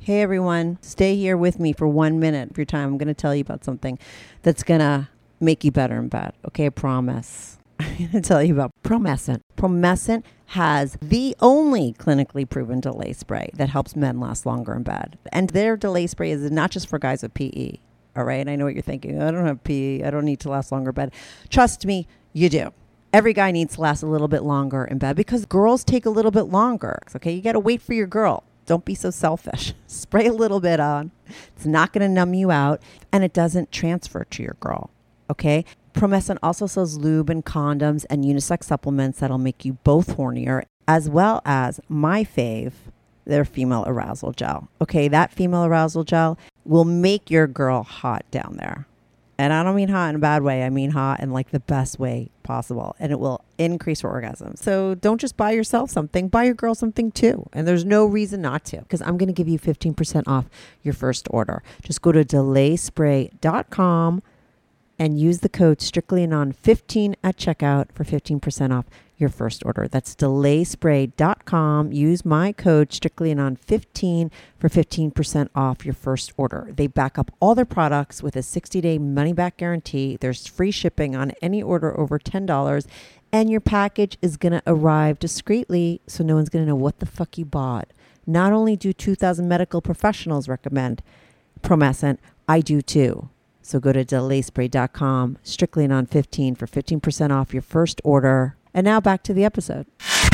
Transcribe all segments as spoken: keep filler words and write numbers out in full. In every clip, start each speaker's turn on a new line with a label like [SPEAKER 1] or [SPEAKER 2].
[SPEAKER 1] Hey everyone, stay here with me for one minute of your time. I'm going to tell you about something that's going to make you better in bed. Okay, I promise. I'm going to tell you about Promescent. Promescent has the only clinically proven delay spray that helps men last longer in bed. And their delay spray is not just for guys with P E. All right, I know what you're thinking. I don't have P E. I don't need to last longer in bed. Trust me, you do. Every guy needs to last a little bit longer in bed because girls take a little bit longer. Okay, you got to wait for your girl. Don't be so selfish. Spray a little bit on. It's not going to numb you out, and it doesn't transfer to your girl, okay? Promescent also sells lube and condoms and unisex supplements that'll make you both hornier, as well as my fave, their female arousal gel. Okay, that female arousal gel will make your girl hot down there. And I don't mean hot in a bad way. I mean hot in like the best way possible. And it will increase her orgasm. So don't just buy yourself something. Buy your girl something too. And there's no reason not to. Because I'm going to give you fifteen percent off your first order. Just go to delay spray dot com and use the code strictlyanon fifteen at checkout for fifteen percent off your first order. That's delay spray dot com. Use my code strictlyanon fifteen for fifteen percent off your first order. They back up all their products with a sixty-day money-back guarantee. There's free shipping on any order over ten dollars, and your package is going to arrive discreetly so no one's going to know what the fuck you bought. Not only do two thousand medical professionals recommend Promescent, I do too. So go to delay spray dot com, strictlyanon fifteen for fifteen percent off your first order. And now back to the episode.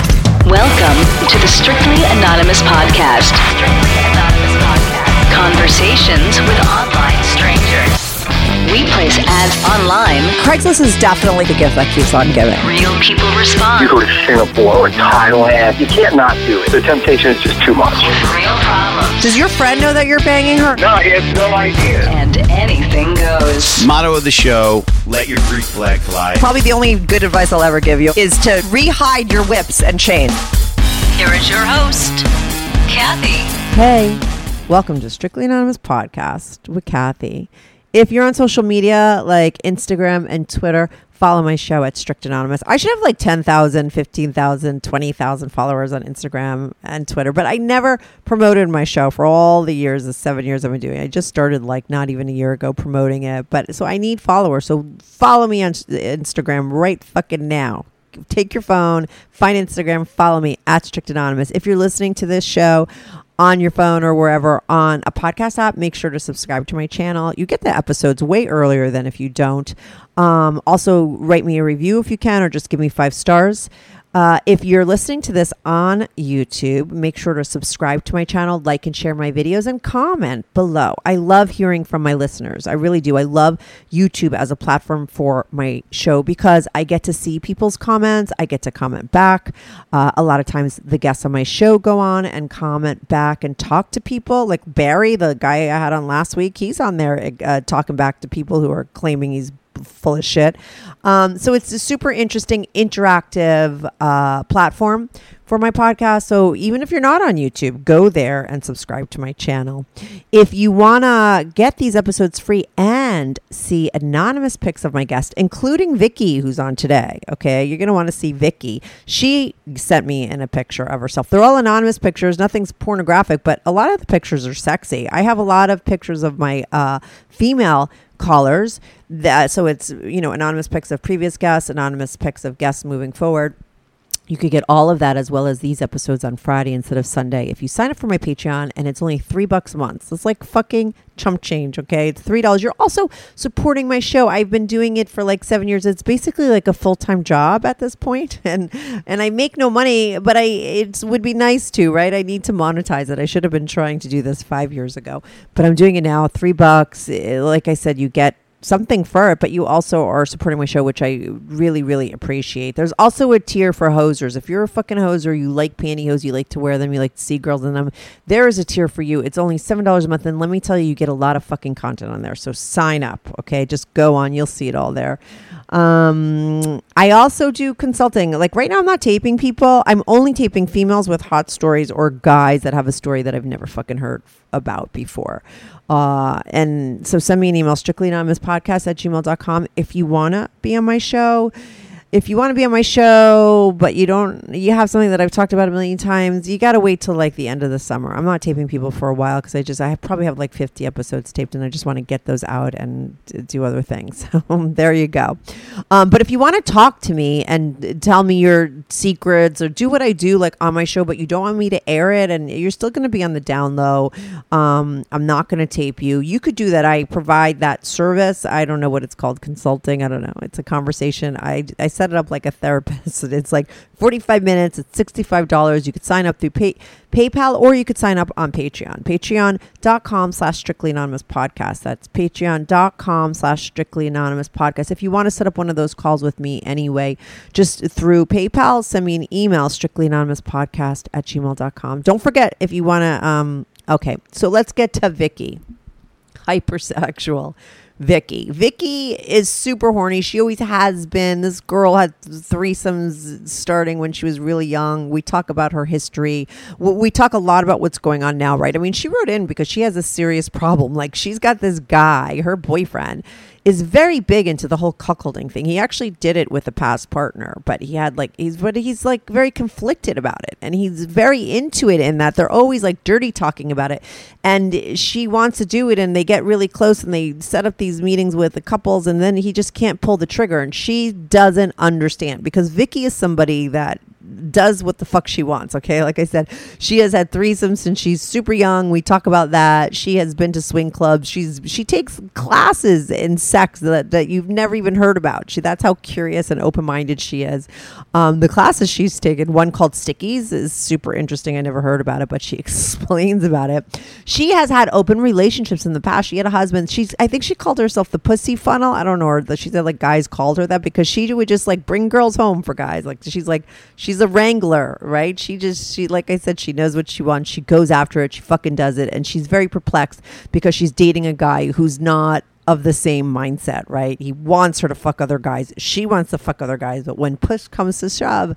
[SPEAKER 2] Welcome to the Strictly Anonymous Podcast. Strictly Anonymous Podcast. Conversations with online strangers. We place ads online.
[SPEAKER 1] Craigslist is definitely the gift that keeps on giving.
[SPEAKER 2] Real people respond.
[SPEAKER 3] You go to Singapore or Thailand, you can't not do it. The temptation is just too much.
[SPEAKER 2] Real problems.
[SPEAKER 1] Does your friend know that you're banging her?
[SPEAKER 3] No, he has no idea.
[SPEAKER 2] And anything goes.
[SPEAKER 4] Motto of the show, let your Greek flag fly.
[SPEAKER 1] Probably the only good advice I'll ever give you is to re-hide your whips and chains.
[SPEAKER 2] Here is your host, Kathy.
[SPEAKER 1] Hey, welcome to Strictly Anonymous Podcast with Kathy. If you're on social media like Instagram and Twitter, follow my show at Strict Anonymous. I should have like ten thousand, fifteen thousand, twenty thousand followers on Instagram and Twitter, but I never promoted my show for all the years, the seven years I've been doing it. I just started like not even a year ago promoting it, but so I need followers. So follow me on Instagram right fucking now. Take your phone, find Instagram, follow me at Strict Anonymous. If you're listening to this show on your phone or wherever on a podcast app, make sure to subscribe to my channel. You get the episodes way earlier than if you don't. Um, also, write me a review if you can, or just give me five stars. Uh, if you're listening to this on YouTube, make sure to subscribe to my channel, like and share my videos, and comment below. I love hearing from my listeners. I really do. I love YouTube as a platform for my show because I get to see people's comments. I get to comment back. Uh, a lot of times the guests on my show go on and comment back and talk to people. Like Barry, the guy I had on last week, he's on there uh, talking back to people who are claiming he's full of shit. Um, so it's a super interesting, interactive uh, platform for my podcast. So even if you're not on YouTube, go there and subscribe to my channel. If you want to get these episodes free and see anonymous pics of my guests, including Vicky, who's on today, okay, you're going to want to see Vicky. She sent me in a picture of herself. They're all anonymous pictures. Nothing's pornographic, but a lot of the pictures are sexy. I have a lot of pictures of my uh, female callers. That, so it's, you know, anonymous pics of previous guests, anonymous pics of guests moving forward. You could get all of that as well as these episodes on Friday instead of Sunday if you sign up for my Patreon, and it's only three bucks a month. It's like fucking chump change, okay? It's three dollars. You're also supporting my show. I've been doing it for like seven years. It's basically like a full-time job at this point, and and I make no money, but I it would be nice to, right? I need to monetize it. I should have been trying to do this five years ago, but I'm doing it now. Three bucks. Like I said, you get something for it, but you also are supporting my show, which I really, really appreciate. There's also a tier for hosers. If you're a fucking hoser, you like pantyhose, you like to wear them, you like to see girls in them, there is a tier for you. It's only seven dollars a month, and let me tell you, you get a lot of fucking content on there. So sign up, okay? Just go on. You'll see it all there. Um, I also do consulting. Like right now, I'm not taping people. I'm only taping females with hot stories or guys that have a story that I've never fucking heard about before. Uh, and so send me an email, strictly anonymous podcast at gmail dot com if you want to be on my show. if you want to be on my show, but you don't, you have something that I've talked about a million times, you got to wait till like the end of the summer. I'm not taping people for a while because I just, I probably have like fifty episodes taped and I just want to get those out and do other things. So there you go. Um, but if you want to talk to me and tell me your secrets or do what I do like on my show, but you don't want me to air it and you're still going to be on the down low, um, I'm not going to tape you. You could do that. I provide that service. I don't know what it's called, consulting. I don't know. It's a conversation. I, I set it up like a therapist. It's like forty-five minutes. It's sixty-five dollars. You could sign up through pay, PayPal or you could sign up on Patreon. Patreon.com slash Strictly Anonymous Podcast. That's patreon.com slash Strictly Anonymous Podcast. If you want to set up one of those calls with me anyway, just through PayPal, send me an email, strictly anonymous podcast at gmail dot com. Don't forget if you want to, um, okay, so let's get to Vicky. Hypersexual Vicky. Vicky is super horny. She always has been. This girl had threesomes starting when she was really young. We talk about her history. We talk a lot about what's going on now, right? I mean, she wrote in because she has a serious problem. Like, she's got this guy, her boyfriend, is very big into the whole cuckolding thing. He actually did it with a past partner, but he had like, he's, but he's like very conflicted about it. And he's very into it in that they're always like dirty talking about it. And she wants to do it and they get really close and they set up these meetings with the couples and then he just can't pull the trigger. And she doesn't understand because Vicky is somebody that does what the fuck she wants. Okay. Like I said, she has had threesomes since she's super young. We talk about that. She has been to swing clubs. She's, she takes classes in sex that, that you've never even heard about. She, that's how curious and open-minded she is. Um, the classes she's taken, one called Stickies, is super interesting. I never heard about it, but she explains about it. She has had open relationships in the past. She had a husband. She's, I think she called herself the pussy funnel. I don't know. Or she said like guys called her that because she would just like bring girls home for guys. Like she's like, she's a wrangler, right? She just, she, like I said, she knows what she wants. She goes after it. She fucking does it. And she's very perplexed because she's dating a guy who's not of the same mindset, right? He wants her to fuck other guys. She wants to fuck other guys. But when push comes to shove,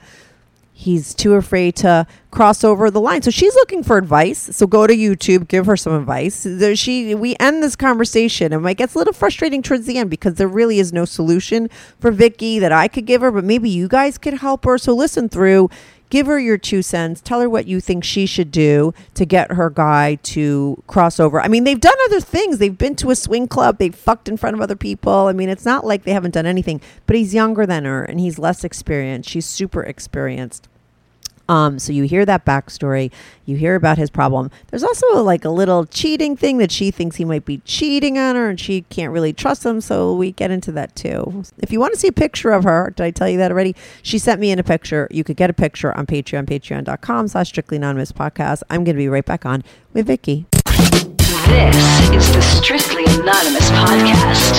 [SPEAKER 1] he's too afraid to cross over the line. So she's looking for advice. So go to YouTube, give her some advice. There, she, we end this conversation and it gets a little frustrating towards the end because there really is no solution for Vicky that I could give her, but maybe you guys could help her. So listen through, give her your two cents, tell her what you think she should do to get her guy to cross over. I mean, they've done other things. They've been to a swing club. They've fucked in front of other people. I mean, it's not like they haven't done anything, but he's younger than her and he's less experienced. She's super experienced. Um, so you hear that backstory, you hear about his problem. There's also like a little cheating thing that she thinks he might be cheating on her and she can't really trust him. So we get into that too. If you want to see a picture of her, did I tell you that already? She sent me in a picture. You could get a picture on Patreon, patreon.com slash Strictly Anonymous Podcast. I'm going to be right back on with Vicky.
[SPEAKER 2] This is the Strictly Anonymous Podcast.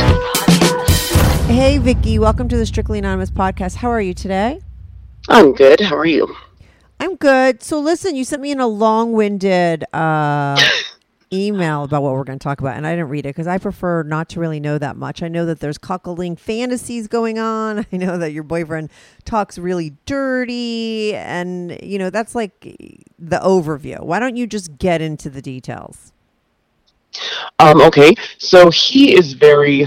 [SPEAKER 1] Hey, Vicky, welcome to the Strictly Anonymous Podcast. How are you today?
[SPEAKER 5] I'm good. How are you?
[SPEAKER 1] I'm good. So listen, you sent me in a long-winded uh, email about what we're going to talk about, and I didn't read it because I prefer not to really know that much. I know that there's cuckolding fantasies going on. I know that your boyfriend talks really dirty, and, you know, that's like the overview. Why don't you just get into the details?
[SPEAKER 5] Um, okay, so he is very, uh,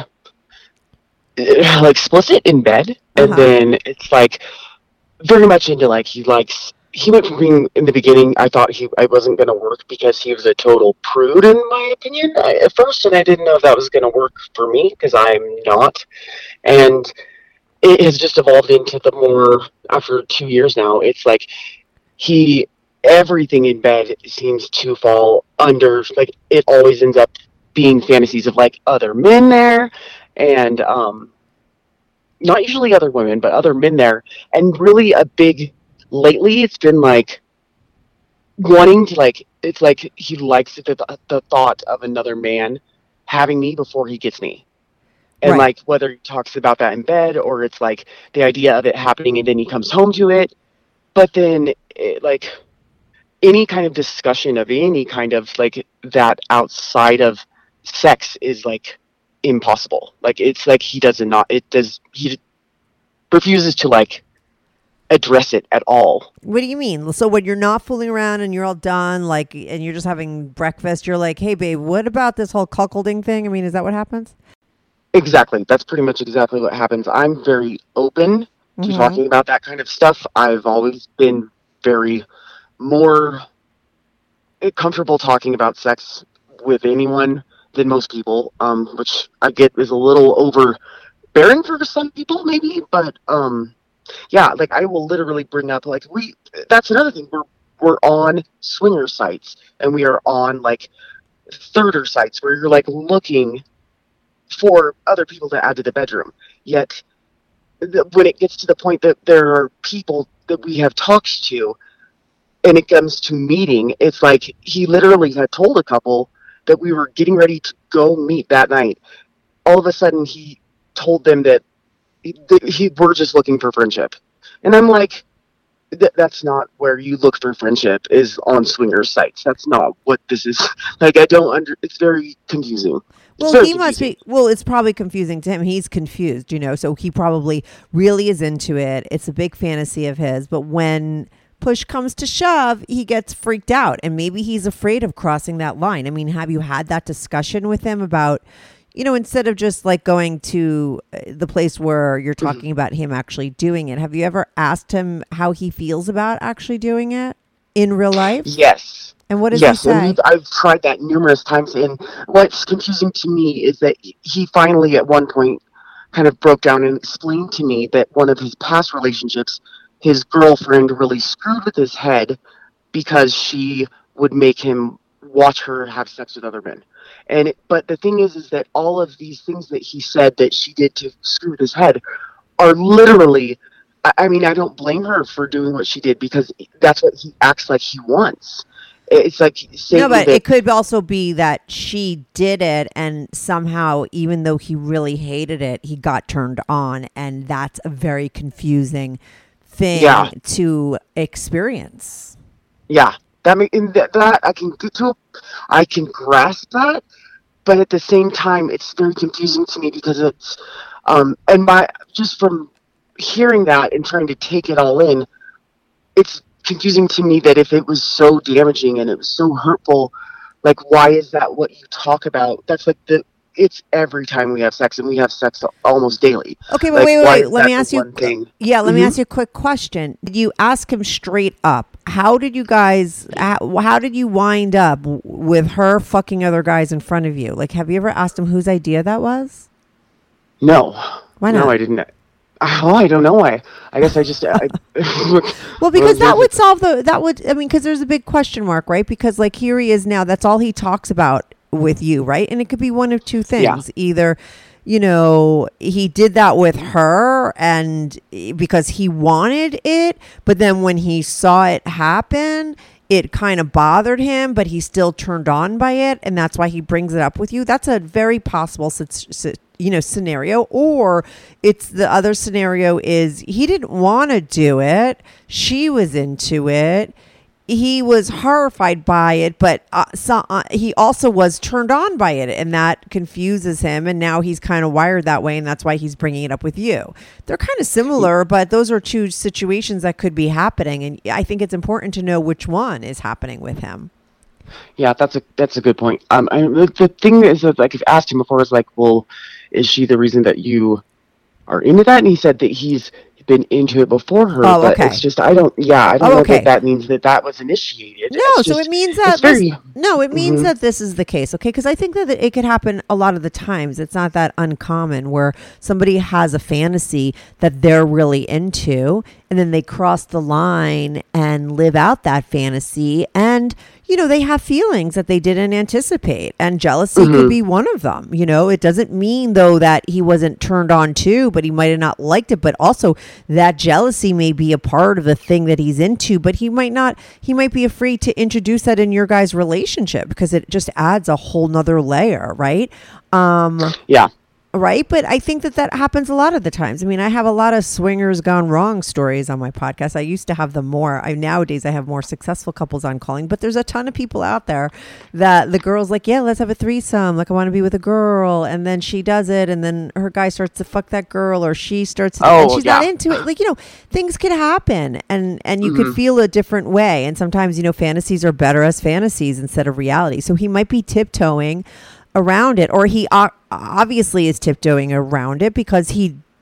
[SPEAKER 5] like, explicit in bed, and
[SPEAKER 1] Uh-huh.
[SPEAKER 5] then it's, like, very much into, like, he likes... He went from being, in the beginning, I thought he I wasn't going to work because he was a total prude, in my opinion, I, at first, and I didn't know if that was going to work for me, because I'm not. And it has just evolved into the more, after two years now, it's like he, everything in bed seems to fall under, like, it always ends up being fantasies of, like, other men there, and, um, not usually other women, but other men there, and really a big... Lately, it's been, like, wanting to, like, it's like he likes the, the thought of another man having me before he gets me. And,
[SPEAKER 1] Right.
[SPEAKER 5] like, whether he talks about that in bed or it's, like, the idea of it happening and then he comes home to it. But then, it, like, any kind of discussion of any kind of, like, that outside of sex is, like, impossible. Like, it's like he does not, it does, he refuses to, like, address it at all.
[SPEAKER 1] What do you mean? So when you're not fooling around and you're all done, like, and you're just having breakfast, you're like, hey, babe, what about this whole cuckolding thing? I mean, is that what happens?
[SPEAKER 5] Exactly. That's pretty much exactly what happens. I'm very open to talking about that kind of stuff. I've always been very more comfortable talking about sex with anyone than most people, um, which I get is a little overbearing for some people, maybe. But um, yeah, like I will literally bring up like we. That's another thing. We're we're on swinger sites, and we are on like thirder sites where you're like looking for other people to add to the bedroom. Yet, th- when it gets to the point that there are people that we have talked to, and it comes to meeting, it's like he literally had told a couple that we were getting ready to go meet that night. All of a sudden, he told them that he, that he we're just looking for friendship, and I'm like, th- that's not where you look for friendship. Is on swinger sites. That's not what this is. Like I don't under. It's very confusing.
[SPEAKER 1] Well,
[SPEAKER 5] Very
[SPEAKER 1] he must
[SPEAKER 5] confusing.
[SPEAKER 1] be. Well, it's probably confusing to him. He's confused, you know. So he probably really is into it. It's a big fantasy of his. But when push comes to shove, he gets freaked out, and maybe he's afraid of crossing that line. I mean, have you had that discussion with him about, you know, instead of just like going to the place where you're talking mm-hmm. about him actually doing it? Have you ever asked him how he feels about actually doing it in real life?
[SPEAKER 5] Yes.
[SPEAKER 1] And what does
[SPEAKER 5] yes,
[SPEAKER 1] he say?
[SPEAKER 5] and I've tried that numerous times, and what's confusing to me is that he finally, at one point, kind of broke down and explained to me that one of his past relationships, his girlfriend really screwed with his head because she would make him watch her have sex with other men. And it, but the thing is, is that all of these things that he said that she did to screw with his head are literally, I, I mean, I don't blame her for doing what she did because that's what he acts like he wants. It's like saying
[SPEAKER 1] no, but
[SPEAKER 5] that,
[SPEAKER 1] it could also be that she did it, and somehow, even though he really hated it, he got turned on, and that's a very confusing thing
[SPEAKER 5] yeah.
[SPEAKER 1] to experience.
[SPEAKER 5] Yeah, that, that that I can get to, I can grasp that, but at the same time, it's very confusing to me because it's, um, and my just from hearing that and trying to take it all in, it's confusing to me that if it was so damaging and it was so hurtful, like why is that what you talk about? That's like the it's every time we have sex, and we have sex almost daily.
[SPEAKER 1] Okay, but
[SPEAKER 5] like,
[SPEAKER 1] wait, wait, wait. Let me ask you.
[SPEAKER 5] Thing?
[SPEAKER 1] Yeah, let
[SPEAKER 5] mm-hmm.
[SPEAKER 1] me ask you a quick question. Did you ask him straight up? How did you guys? How, how did you wind up with her fucking other guys in front of you? Like, have you ever asked him whose idea that was?
[SPEAKER 5] No.
[SPEAKER 1] Why not?
[SPEAKER 5] No, I didn't. Oh, I don't know why. I guess I just. I,
[SPEAKER 1] well, because that would solve the. That would. I mean, because there's a big question mark, right? Because like here he is now. That's all he talks about with you, right? And it could be one of two things.
[SPEAKER 5] Yeah.
[SPEAKER 1] Either, you know, he did that with her, and because he wanted it, but then when he saw it happen, it kind of bothered him, but he still turned on by it, and that's why he brings it up with you. That's a very possible situation. You know, scenario. Or it's the other scenario is he didn't want to do it. She was into it. He was horrified by it, but uh, so, uh, he also was turned on by it, and that confuses him. And now he's kind of wired that way, and that's why he's bringing it up with you. They're kind of similar, but those are two situations that could be happening. And I think it's important to know which one is happening with him.
[SPEAKER 5] Yeah, that's a that's a good point. Um, I, the, the thing is, that, like, I've asked him before, is like, well, is she the reason that you are into that? And he said that he's been into it before her.
[SPEAKER 1] Oh,
[SPEAKER 5] but
[SPEAKER 1] okay.
[SPEAKER 5] It's just I don't. Yeah, I don't
[SPEAKER 1] oh,
[SPEAKER 5] know
[SPEAKER 1] okay.
[SPEAKER 5] that that means that that was initiated.
[SPEAKER 1] No,
[SPEAKER 5] it's
[SPEAKER 1] so
[SPEAKER 5] just,
[SPEAKER 1] it means that
[SPEAKER 5] very,
[SPEAKER 1] this, no, it means
[SPEAKER 5] mm-hmm.
[SPEAKER 1] that this is the case, okay? Because I think that it could happen a lot of the times. It's not that uncommon where somebody has a fantasy that they're really into, and then they cross the line and live out that fantasy, and you know, they have feelings that they didn't anticipate, and jealousy mm-hmm. could be one of them. You know, it doesn't mean though that he wasn't turned on too, but he might have not liked it. But also that jealousy may be a part of the thing that he's into, but he might not, he might be afraid to introduce that in your guys' relationship because it just adds a whole nother layer, right? Um,
[SPEAKER 5] yeah.
[SPEAKER 1] Right. But I think that that happens a lot of the times. I mean, I have a lot of swingers gone wrong stories on my podcast. I used to have them more. I nowadays I have more successful couples on calling, but there's a ton of people out there that the girl's like, yeah, let's have a threesome. Like I want to be with a girl. And then she does it. And then her guy starts to fuck that girl, or she starts to,
[SPEAKER 5] oh,
[SPEAKER 1] and she's
[SPEAKER 5] yeah.
[SPEAKER 1] not into it. Like, you know, things could happen, and, and you
[SPEAKER 5] mm-hmm.
[SPEAKER 1] could feel a different way. And sometimes, you know, fantasies are better as fantasies instead of reality. So he might be tiptoeing around it, or he obviously is tiptoeing around it because he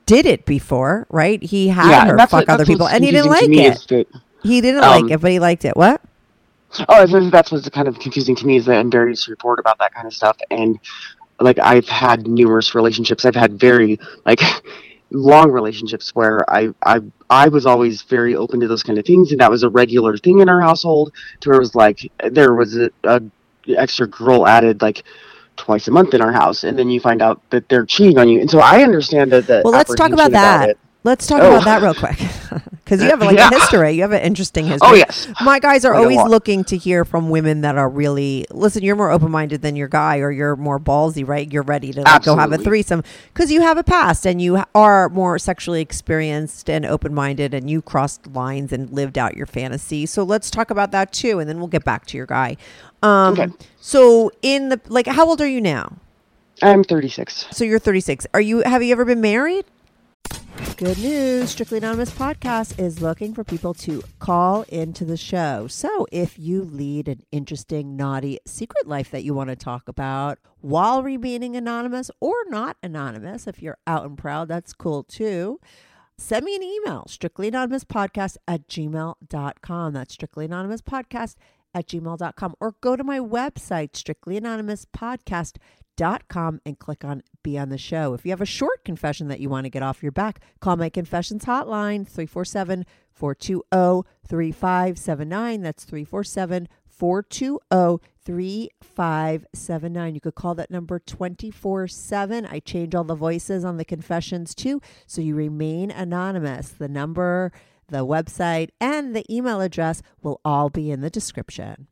[SPEAKER 1] did it before, right? He had
[SPEAKER 5] Yeah,
[SPEAKER 1] her
[SPEAKER 5] and that's
[SPEAKER 1] fuck
[SPEAKER 5] what-
[SPEAKER 1] other
[SPEAKER 5] that's
[SPEAKER 1] people,
[SPEAKER 5] what's
[SPEAKER 1] and he didn't like
[SPEAKER 5] confusing to me
[SPEAKER 1] it.
[SPEAKER 5] is that-
[SPEAKER 1] He didn't
[SPEAKER 5] Um,
[SPEAKER 1] like it, but he liked it. What?
[SPEAKER 5] Oh, I think that's what's kind of confusing to me is that I'm very straightforward about that kind of stuff. And like I've had numerous relationships. I've had very like long relationships where I I I was always very open to those kind of things, and that was a regular thing in our household. To where it was like there was a, a extra girl added like twice a month in our house, and then you find out that they're cheating on you. And so I understand that the
[SPEAKER 1] Well, let's talk about
[SPEAKER 5] apprehension
[SPEAKER 1] that.
[SPEAKER 5] it.
[SPEAKER 1] Let's talk
[SPEAKER 5] Oh.
[SPEAKER 1] about that real quick. Because you have like
[SPEAKER 5] Yeah.
[SPEAKER 1] a history. You have an interesting history.
[SPEAKER 5] Oh, yes.
[SPEAKER 1] My guys are
[SPEAKER 5] Quite a
[SPEAKER 1] always
[SPEAKER 5] lot.
[SPEAKER 1] looking to hear from women that are really, listen, you're more open-minded than your guy, or you're more ballsy, right? You're ready to like, go have a
[SPEAKER 5] Absolutely.
[SPEAKER 1] threesome because you have a past and you ha- are more sexually experienced and open-minded, and you crossed lines and lived out your fantasy. So let's talk about that too. And then we'll get back to your guy. Um,
[SPEAKER 5] Okay.
[SPEAKER 1] So in the, like, how old are you now?
[SPEAKER 5] I'm thirty-six.
[SPEAKER 1] So you're thirty-six. Are you, have you ever been married? Good news. Strictly Anonymous Podcast is looking for people to call into the show. So if you lead an interesting, naughty secret life that you want to talk about while remaining anonymous or not anonymous, if you're out and proud, that's cool too. Send me an email, strictlyanonymouspodcast at gmail dot com. That's strictlyanonymouspodcast at gmail dot com. Or go to my website, strictlyanonymouspodcast dot com, and click on Be on the Show. If you have a short confession that you want to get off your back, call my confessions hotline, three four seven, four two zero, three five seven nine. That's three four seven, four two zero, three five seven nine. You could call that number twenty-four seven. I change all the voices on the confessions too, so you remain anonymous. The number, the website, and the email address will all be in the description.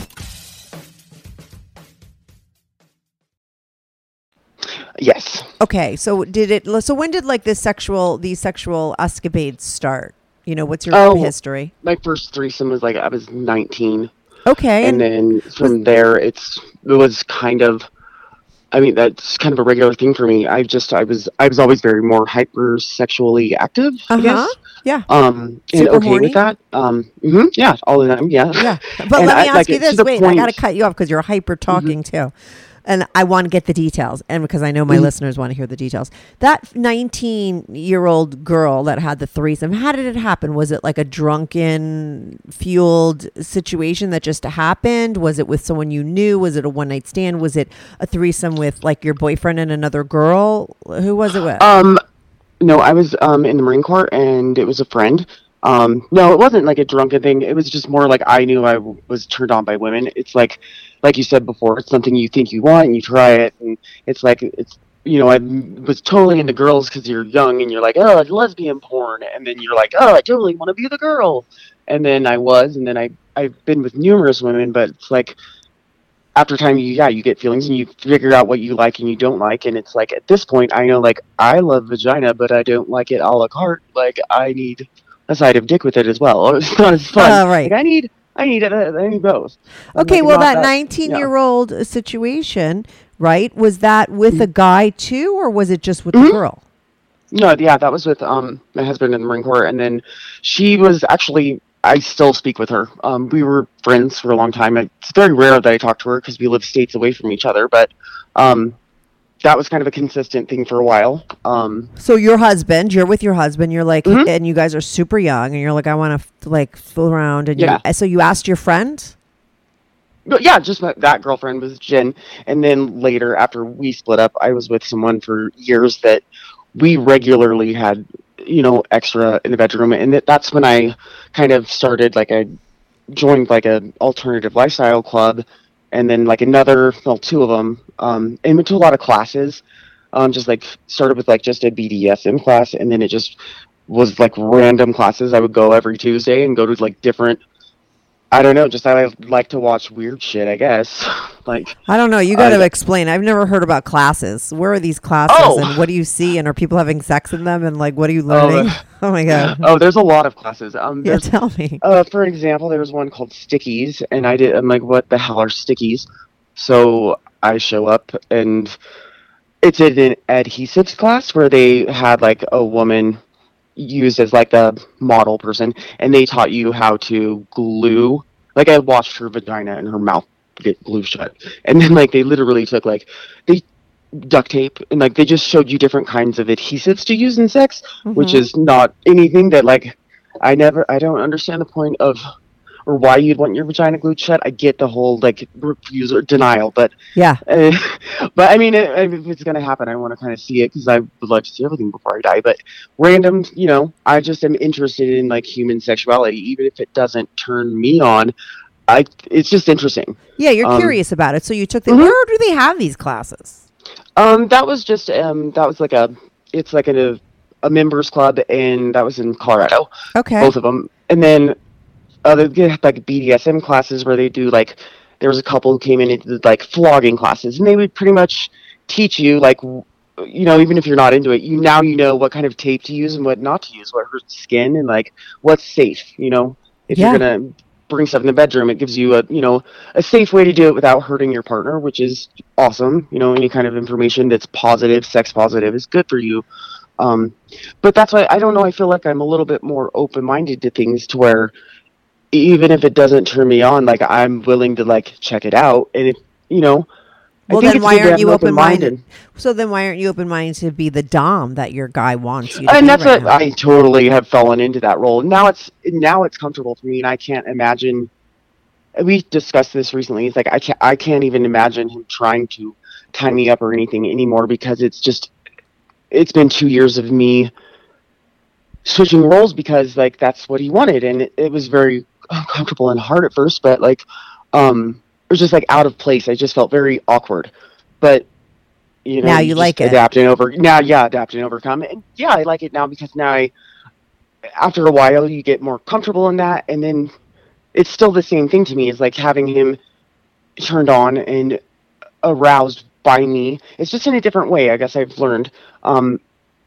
[SPEAKER 5] Yes.
[SPEAKER 1] Okay, so did it? So when did like this sexual, these sexual escapades start? You know, what's your
[SPEAKER 5] Oh.
[SPEAKER 1] history?
[SPEAKER 5] My first threesome was like I was nineteen.
[SPEAKER 1] Okay,
[SPEAKER 5] And then from there, it's it was kind of, I mean, that's kind of a regular thing for me. I just, I was, I was always very more hyper sexually active, I
[SPEAKER 1] Uh-huh.
[SPEAKER 5] guess.
[SPEAKER 1] Yeah.
[SPEAKER 5] Um, and
[SPEAKER 1] Super
[SPEAKER 5] okay
[SPEAKER 1] horny?
[SPEAKER 5] with that. Um, mhm, yeah, all of them, yeah.
[SPEAKER 1] Yeah, but
[SPEAKER 5] And
[SPEAKER 1] let me
[SPEAKER 5] I-
[SPEAKER 1] ask
[SPEAKER 5] like,
[SPEAKER 1] you
[SPEAKER 5] to
[SPEAKER 1] this.
[SPEAKER 5] the
[SPEAKER 1] Wait, I
[SPEAKER 5] point-
[SPEAKER 1] got to cut you off because you're hyper talking too. And I want to get the details. And because I know my
[SPEAKER 5] Mhm.
[SPEAKER 1] listeners want to hear the details. That nineteen-year-old girl that had the threesome, how did it happen? Was it like a drunken, fueled situation that just happened? Was it with someone you knew? Was it a one-night stand? Was it a threesome with like your boyfriend and another girl? Who was it with?
[SPEAKER 5] Um, no, I was um in the Marine Corps, and it was a friend. Um, no, it wasn't like a drunken thing. It was just more like I knew I w- was turned on by women. It's like, like you said before, it's something you think you want and you try it, and it's like it's you know I was totally into girls because you're young and you're like, oh, it's lesbian porn, and then you're like, oh, I totally want to be the girl, and then I was, and then I I've been with numerous women, but it's like after time you yeah you get feelings and you figure out what you like and you don't like, and it's like at this point I know like I love vagina, but I don't like it a la carte. Like I need a side of dick with it as well. It's not as fun.
[SPEAKER 1] Oh, right.
[SPEAKER 5] Like, I need I need it. I need both. I'm
[SPEAKER 1] Okay,
[SPEAKER 5] like,
[SPEAKER 1] well,
[SPEAKER 5] not
[SPEAKER 1] that nineteen-year-old situation, right? Was that with a guy too, or was it just with the
[SPEAKER 5] Mhm.
[SPEAKER 1] girl?
[SPEAKER 5] No, yeah, that was with um my husband in the Marine Corps, and then she was actually. I still speak with her. Um, we were friends for a long time. It's very rare that I talk to her because we live states away from each other. But um, that was kind of a consistent thing for a while. Um,
[SPEAKER 1] So your husband, you're with your husband, you're like,
[SPEAKER 5] Mhm.
[SPEAKER 1] and you guys are super young, and you're like, I want to like fool around, and
[SPEAKER 5] Yeah.
[SPEAKER 1] you, so you asked your friend.
[SPEAKER 5] But yeah, just my, that girlfriend was Jen. And then later, after we split up, I was with someone for years that we regularly had, you know, extra in the bedroom. And that, that's when I kind of started, like, I joined, like, an alternative lifestyle club. And then, like, another, well, two of them. Um, and went to a lot of classes. Um, just, like, started with, like, just a B D S M class. And then it just was, like, random classes. I would go every Tuesday and go to, like, different... I don't know, just I like to watch weird shit, I guess. Like,
[SPEAKER 1] I don't know. You got to
[SPEAKER 5] I-
[SPEAKER 1] explain. I've never heard about classes. Where are these classes,
[SPEAKER 5] Oh!
[SPEAKER 1] and what do you see? And are people having sex in them? And like, what are you learning? Oh, my god.
[SPEAKER 5] oh, there's a lot of classes. Um,
[SPEAKER 1] Yeah,
[SPEAKER 5] there's,
[SPEAKER 1] tell me.
[SPEAKER 5] uh, for example, there was one called Stickies, and I did. I'm like, what the hell are Stickies? So I show up, and it's an adhesives class where they had like a woman used as like a model person, and they taught you how to glue. Like I watched her vagina and her mouth get glued shut, and then like they literally took like they duct tape, and like they just showed you different kinds of adhesives to use in sex,
[SPEAKER 1] Mm-hmm.
[SPEAKER 5] which is not anything that like I never I don't understand the point of or why you'd want your vagina glued shut. I get the whole like refuse or denial, but
[SPEAKER 1] Yeah.
[SPEAKER 5] uh, but I mean, it, if it's gonna happen, I want to kind of see it because I would like to see everything before I die. But random, you know, I just am interested in like human sexuality, even if it doesn't turn me on. I it's just interesting.
[SPEAKER 1] Yeah, you're
[SPEAKER 5] Um,
[SPEAKER 1] curious about it. So you took the.
[SPEAKER 5] mhm.
[SPEAKER 1] Where do they have these classes?
[SPEAKER 5] Um, that was just um, that was like a it's like a a members club, and that was in Colorado,
[SPEAKER 1] Okay.
[SPEAKER 5] both of them, and then other like B D S M classes where they do like there was a couple who came in and did like flogging classes, and they would pretty much teach you like w- you know, even if you're not into it, you now you know what kind of tape to use and what not to use, what hurts skin, and like what's safe. You know, if
[SPEAKER 1] Yeah.
[SPEAKER 5] you're gonna bring stuff in the bedroom, it gives you a you know a safe way to do it without hurting your partner, which is awesome. You know, any kind of information that's positive, sex positive, is good for you. Um, but that's why I don't know. I feel like I'm a little bit more open minded to things to where even if it doesn't turn me on, like I'm willing to like check it out. And if you know,
[SPEAKER 1] Well,
[SPEAKER 5] I think
[SPEAKER 1] then
[SPEAKER 5] it's
[SPEAKER 1] why
[SPEAKER 5] good to
[SPEAKER 1] aren't
[SPEAKER 5] have
[SPEAKER 1] you
[SPEAKER 5] an
[SPEAKER 1] open
[SPEAKER 5] open-minded.
[SPEAKER 1] minded? So then why aren't you open minded to be the dom that your guy wants you to
[SPEAKER 5] And
[SPEAKER 1] be
[SPEAKER 5] that's
[SPEAKER 1] right
[SPEAKER 5] what
[SPEAKER 1] now?
[SPEAKER 5] I totally have fallen into that role. Now it's now it's comfortable for me, and I can't imagine. We discussed this recently. It's like I can't I can't even imagine him trying to tie me up or anything anymore because it's just it's been two years of me switching roles because like that's what he wanted, and it, it was very uncomfortable and hard at first, but like um it was just like out of place. I just felt very awkward, but you know
[SPEAKER 1] Now you
[SPEAKER 5] just
[SPEAKER 1] like it.
[SPEAKER 5] adapt and over now yeah adapt and overcome, and yeah I like it now because now I after a while you get more comfortable in that, and then it's still the same thing to me. It's like having him turned on and aroused by me. It's just in a different way, I guess I've learned. Um,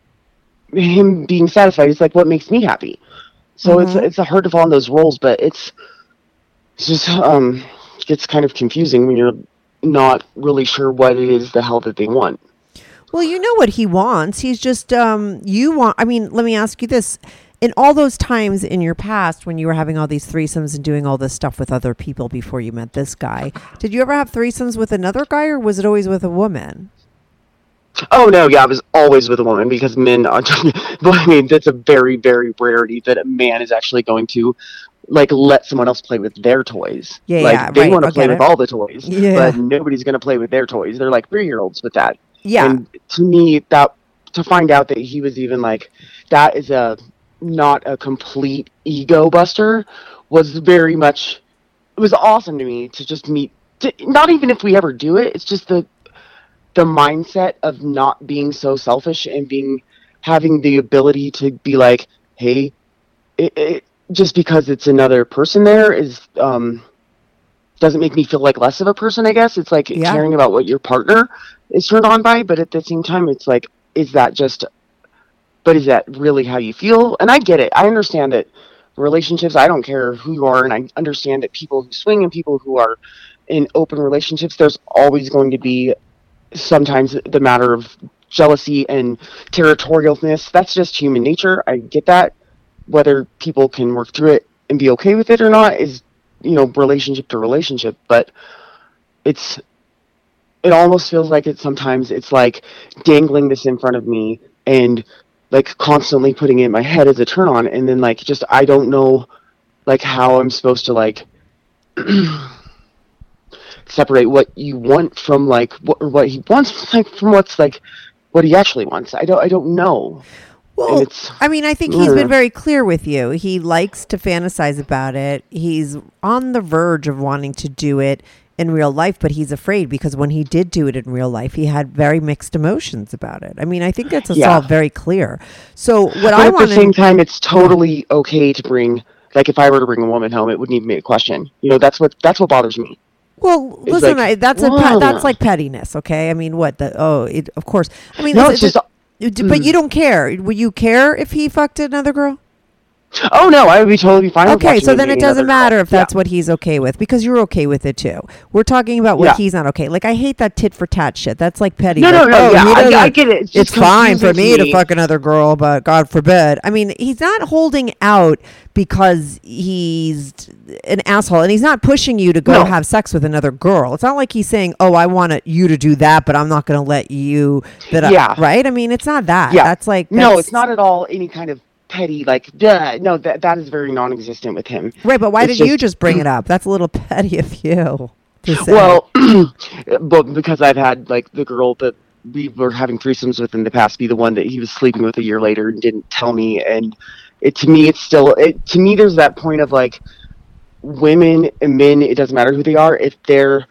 [SPEAKER 5] him being satisfied is like what makes me happy. So
[SPEAKER 1] Mhm.
[SPEAKER 5] it's it's hard to fall in those roles, but it's it's just um it gets kind of confusing when you're not really sure what it is the hell that they want.
[SPEAKER 1] Well, you know what he wants. He's just um you want I mean, let me ask you this. In all those times in your past when you were having all these threesomes and doing all this stuff with other people before you met this guy, did you ever have threesomes with another guy or was it always with a woman?
[SPEAKER 5] Oh no, yeah, I was always with a woman because men are. But I mean, that's a very, very rarity that a man is actually going to like let someone else play with their toys.
[SPEAKER 1] Yeah,
[SPEAKER 5] like
[SPEAKER 1] yeah,
[SPEAKER 5] they
[SPEAKER 1] right,
[SPEAKER 5] want
[SPEAKER 1] I
[SPEAKER 5] to play
[SPEAKER 1] get
[SPEAKER 5] with
[SPEAKER 1] it.
[SPEAKER 5] all the toys,
[SPEAKER 1] Yeah.
[SPEAKER 5] but nobody's going to play with their toys. They're like three year olds with that.
[SPEAKER 1] Yeah.
[SPEAKER 5] And to me, that to find out that he was even like that is a not a complete ego buster was very much. It was awesome to me to just meet. To, not even if we ever do it, it's just the the mindset of not being so selfish and being having the ability to be like, hey, it, it, just because it's another person there is um doesn't make me feel like less of a person. I guess it's like
[SPEAKER 1] Yeah.
[SPEAKER 5] caring about what your partner is turned on by, but at the same time, it's like, is that just? But is that really how you feel? And I get it. I understand that relationships. I don't care who you are, and I understand that people who swing and people who are in open relationships, there's always going to be sometimes the matter of jealousy and territorialness. That's just human nature. I get that. Whether people can work through it and be okay with it or not is, you know, relationship to relationship. But it's, it almost feels like it sometimes it's like dangling this in front of me and like constantly putting it in my head as a turn on. And then like, just, I don't know like how I'm supposed to like separate what you want from like what or what he wants like from what's like what he actually wants. I don't I don't know.
[SPEAKER 1] Well,
[SPEAKER 5] And it's
[SPEAKER 1] I mean, I think he's
[SPEAKER 5] Yeah.
[SPEAKER 1] been very clear with you. He likes to fantasize about it. He's on the verge of wanting to do it in real life, but he's afraid because when he did do it in real life, he had very mixed emotions about it. I mean, I think that's it's
[SPEAKER 5] Yeah.
[SPEAKER 1] all very clear. So what
[SPEAKER 5] but
[SPEAKER 1] I
[SPEAKER 5] at
[SPEAKER 1] want
[SPEAKER 5] the same time it's totally okay to bring like if I were to bring a woman home, it wouldn't even be a question. You know, that's what that's what bothers me.
[SPEAKER 1] Well,
[SPEAKER 5] It's
[SPEAKER 1] listen,
[SPEAKER 5] like,
[SPEAKER 1] I, that's a
[SPEAKER 5] whoa.
[SPEAKER 1] pe- that's like pettiness, okay? I mean, what the oh, it, of course. I mean,
[SPEAKER 5] No,
[SPEAKER 1] listen,
[SPEAKER 5] it's just
[SPEAKER 1] it- but you don't care. Would you care if he fucked another girl?
[SPEAKER 5] Oh no, I would be totally fine with
[SPEAKER 1] Okay,
[SPEAKER 5] watching
[SPEAKER 1] so
[SPEAKER 5] him
[SPEAKER 1] then it
[SPEAKER 5] dating
[SPEAKER 1] doesn't
[SPEAKER 5] another
[SPEAKER 1] matter
[SPEAKER 5] girl.
[SPEAKER 1] if that's
[SPEAKER 5] Yeah.
[SPEAKER 1] what he's okay with, because you're okay with it too. We're talking about what
[SPEAKER 5] Yeah.
[SPEAKER 1] he's not okay. Like, I hate that tit for tat shit. That's like petty.
[SPEAKER 5] No,
[SPEAKER 1] like,
[SPEAKER 5] no, no,
[SPEAKER 1] oh,
[SPEAKER 5] yeah,
[SPEAKER 1] he
[SPEAKER 5] I- I
[SPEAKER 1] doesn't-
[SPEAKER 5] get it. It's
[SPEAKER 1] It's
[SPEAKER 5] just
[SPEAKER 1] fine for
[SPEAKER 5] confusing
[SPEAKER 1] me
[SPEAKER 5] to
[SPEAKER 1] to
[SPEAKER 5] me.
[SPEAKER 1] fuck another girl, but God forbid. I mean, he's not holding out because he's an asshole, and he's not pushing you to go
[SPEAKER 5] No.
[SPEAKER 1] have sex with another girl. It's not like he's saying, "Oh, I want you to do that, but I'm not going to let you." That,
[SPEAKER 5] Yeah.
[SPEAKER 1] I, right? I mean, it's not that.
[SPEAKER 5] Yeah.
[SPEAKER 1] That's like
[SPEAKER 5] No,
[SPEAKER 1] that's-
[SPEAKER 5] it's not at all any kind of petty, like, duh. No, that that is very non-existent with him.
[SPEAKER 1] right. But why
[SPEAKER 5] It's
[SPEAKER 1] did you just bring it up? That's a little petty of you. To say.
[SPEAKER 5] Well, but because I've had, like, the girl that we were having threesomes with in the past be the one that he was sleeping with a year later and didn't tell me, and it to me, it's still, it to me, there's that point of, like, women and men, it doesn't matter who they are, if they're,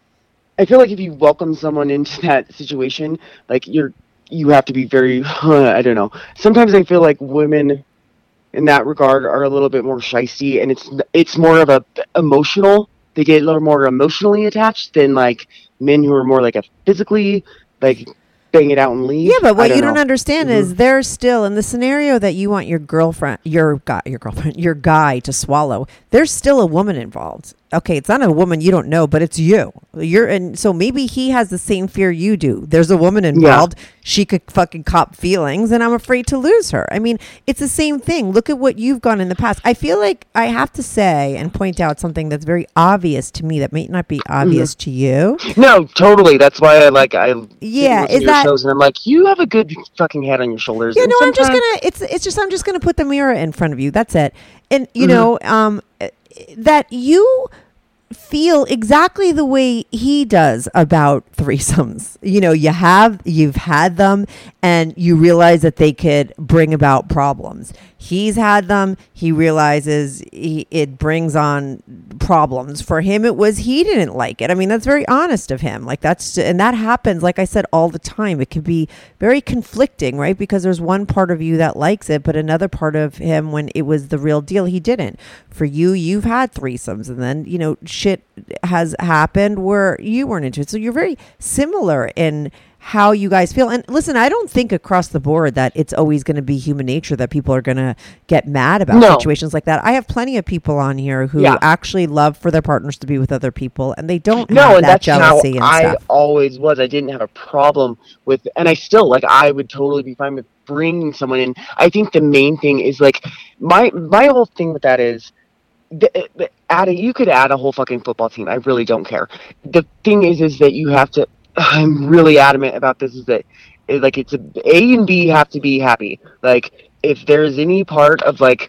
[SPEAKER 5] I feel like if you welcome someone into that situation, like, you're, you have to be very, I don't know. Sometimes I feel like women in that regard are a little bit more shysty, and it's it's more of a emotional. They get a little more emotionally attached than like men who are more like a physically like bang it out and leave.
[SPEAKER 1] Yeah, but what
[SPEAKER 5] I
[SPEAKER 1] you
[SPEAKER 5] don't
[SPEAKER 1] don't
[SPEAKER 5] know.
[SPEAKER 1] understand
[SPEAKER 5] Mhm.
[SPEAKER 1] is they're still in the scenario that you want your girlfriend, your guy, your girlfriend, your guy to swallow. There's still a woman involved. Okay, it's not a woman you don't know, but it's you. You're and so maybe he has the same fear you do. There's a woman involved. She could fucking cop feelings, and I'm afraid to lose her. I mean, it's the same thing. Look at what you've gone in the past. I feel like I have to say and point out something that's very obvious to me that may not be obvious to you.
[SPEAKER 5] No, totally. That's why I like I
[SPEAKER 1] Yeah,
[SPEAKER 5] listen
[SPEAKER 1] is
[SPEAKER 5] to your
[SPEAKER 1] that-
[SPEAKER 5] shows and I'm like, you have a good fucking head on your shoulders.
[SPEAKER 1] Yeah,
[SPEAKER 5] And
[SPEAKER 1] no, I'm just
[SPEAKER 5] sometimes-
[SPEAKER 1] gonna. It's it's just I'm just gonna put the mirror in front of you. That's it. And you
[SPEAKER 5] Mhm.
[SPEAKER 1] know, um, that you feel exactly the way he does about threesomes. You know, you have you've had them, and you realize that they could bring about problems. He's had them. He realizes he, it brings on problems. For him, it was he didn't like it. I mean, that's very honest of him. Like that's and that happens. Like I said, all the time. It can be very conflicting, right? Because there's one part of you that likes it, but another part of him, when it was the real deal, he didn't. For you, you've had threesomes, and then you know shit has happened where you weren't into it. So you're very similar in how you guys feel. And listen, I don't think across the board that it's always going to be human nature that people are going to get mad about
[SPEAKER 5] No.
[SPEAKER 1] situations like that. I have plenty of people on here who
[SPEAKER 5] Yeah.
[SPEAKER 1] actually love for their partners to be with other people, and they don't
[SPEAKER 5] No,
[SPEAKER 1] have
[SPEAKER 5] and
[SPEAKER 1] that
[SPEAKER 5] that's how
[SPEAKER 1] jealousy and
[SPEAKER 5] I
[SPEAKER 1] stuff.
[SPEAKER 5] always was. I didn't have a problem with, and I still like. I would totally be fine with bringing someone in. I think the main thing is like my my whole thing with that is, the, the, add a, you could add a whole fucking football team. I really don't care. The thing is, is that you have to. I'm really adamant about this. Is that it, like it's a A and B have to be happy. Like if there's any part of like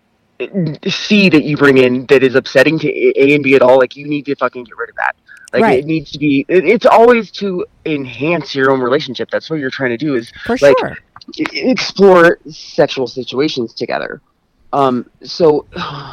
[SPEAKER 5] C that you bring in that is upsetting to A and B at all, like you need to fucking get rid of that. Like
[SPEAKER 1] Right.
[SPEAKER 5] it needs to be. It, it's always to enhance your own relationship. That's what you're trying to do. Is
[SPEAKER 1] For
[SPEAKER 5] like
[SPEAKER 1] sure.
[SPEAKER 5] e- explore sexual situations together. Um. So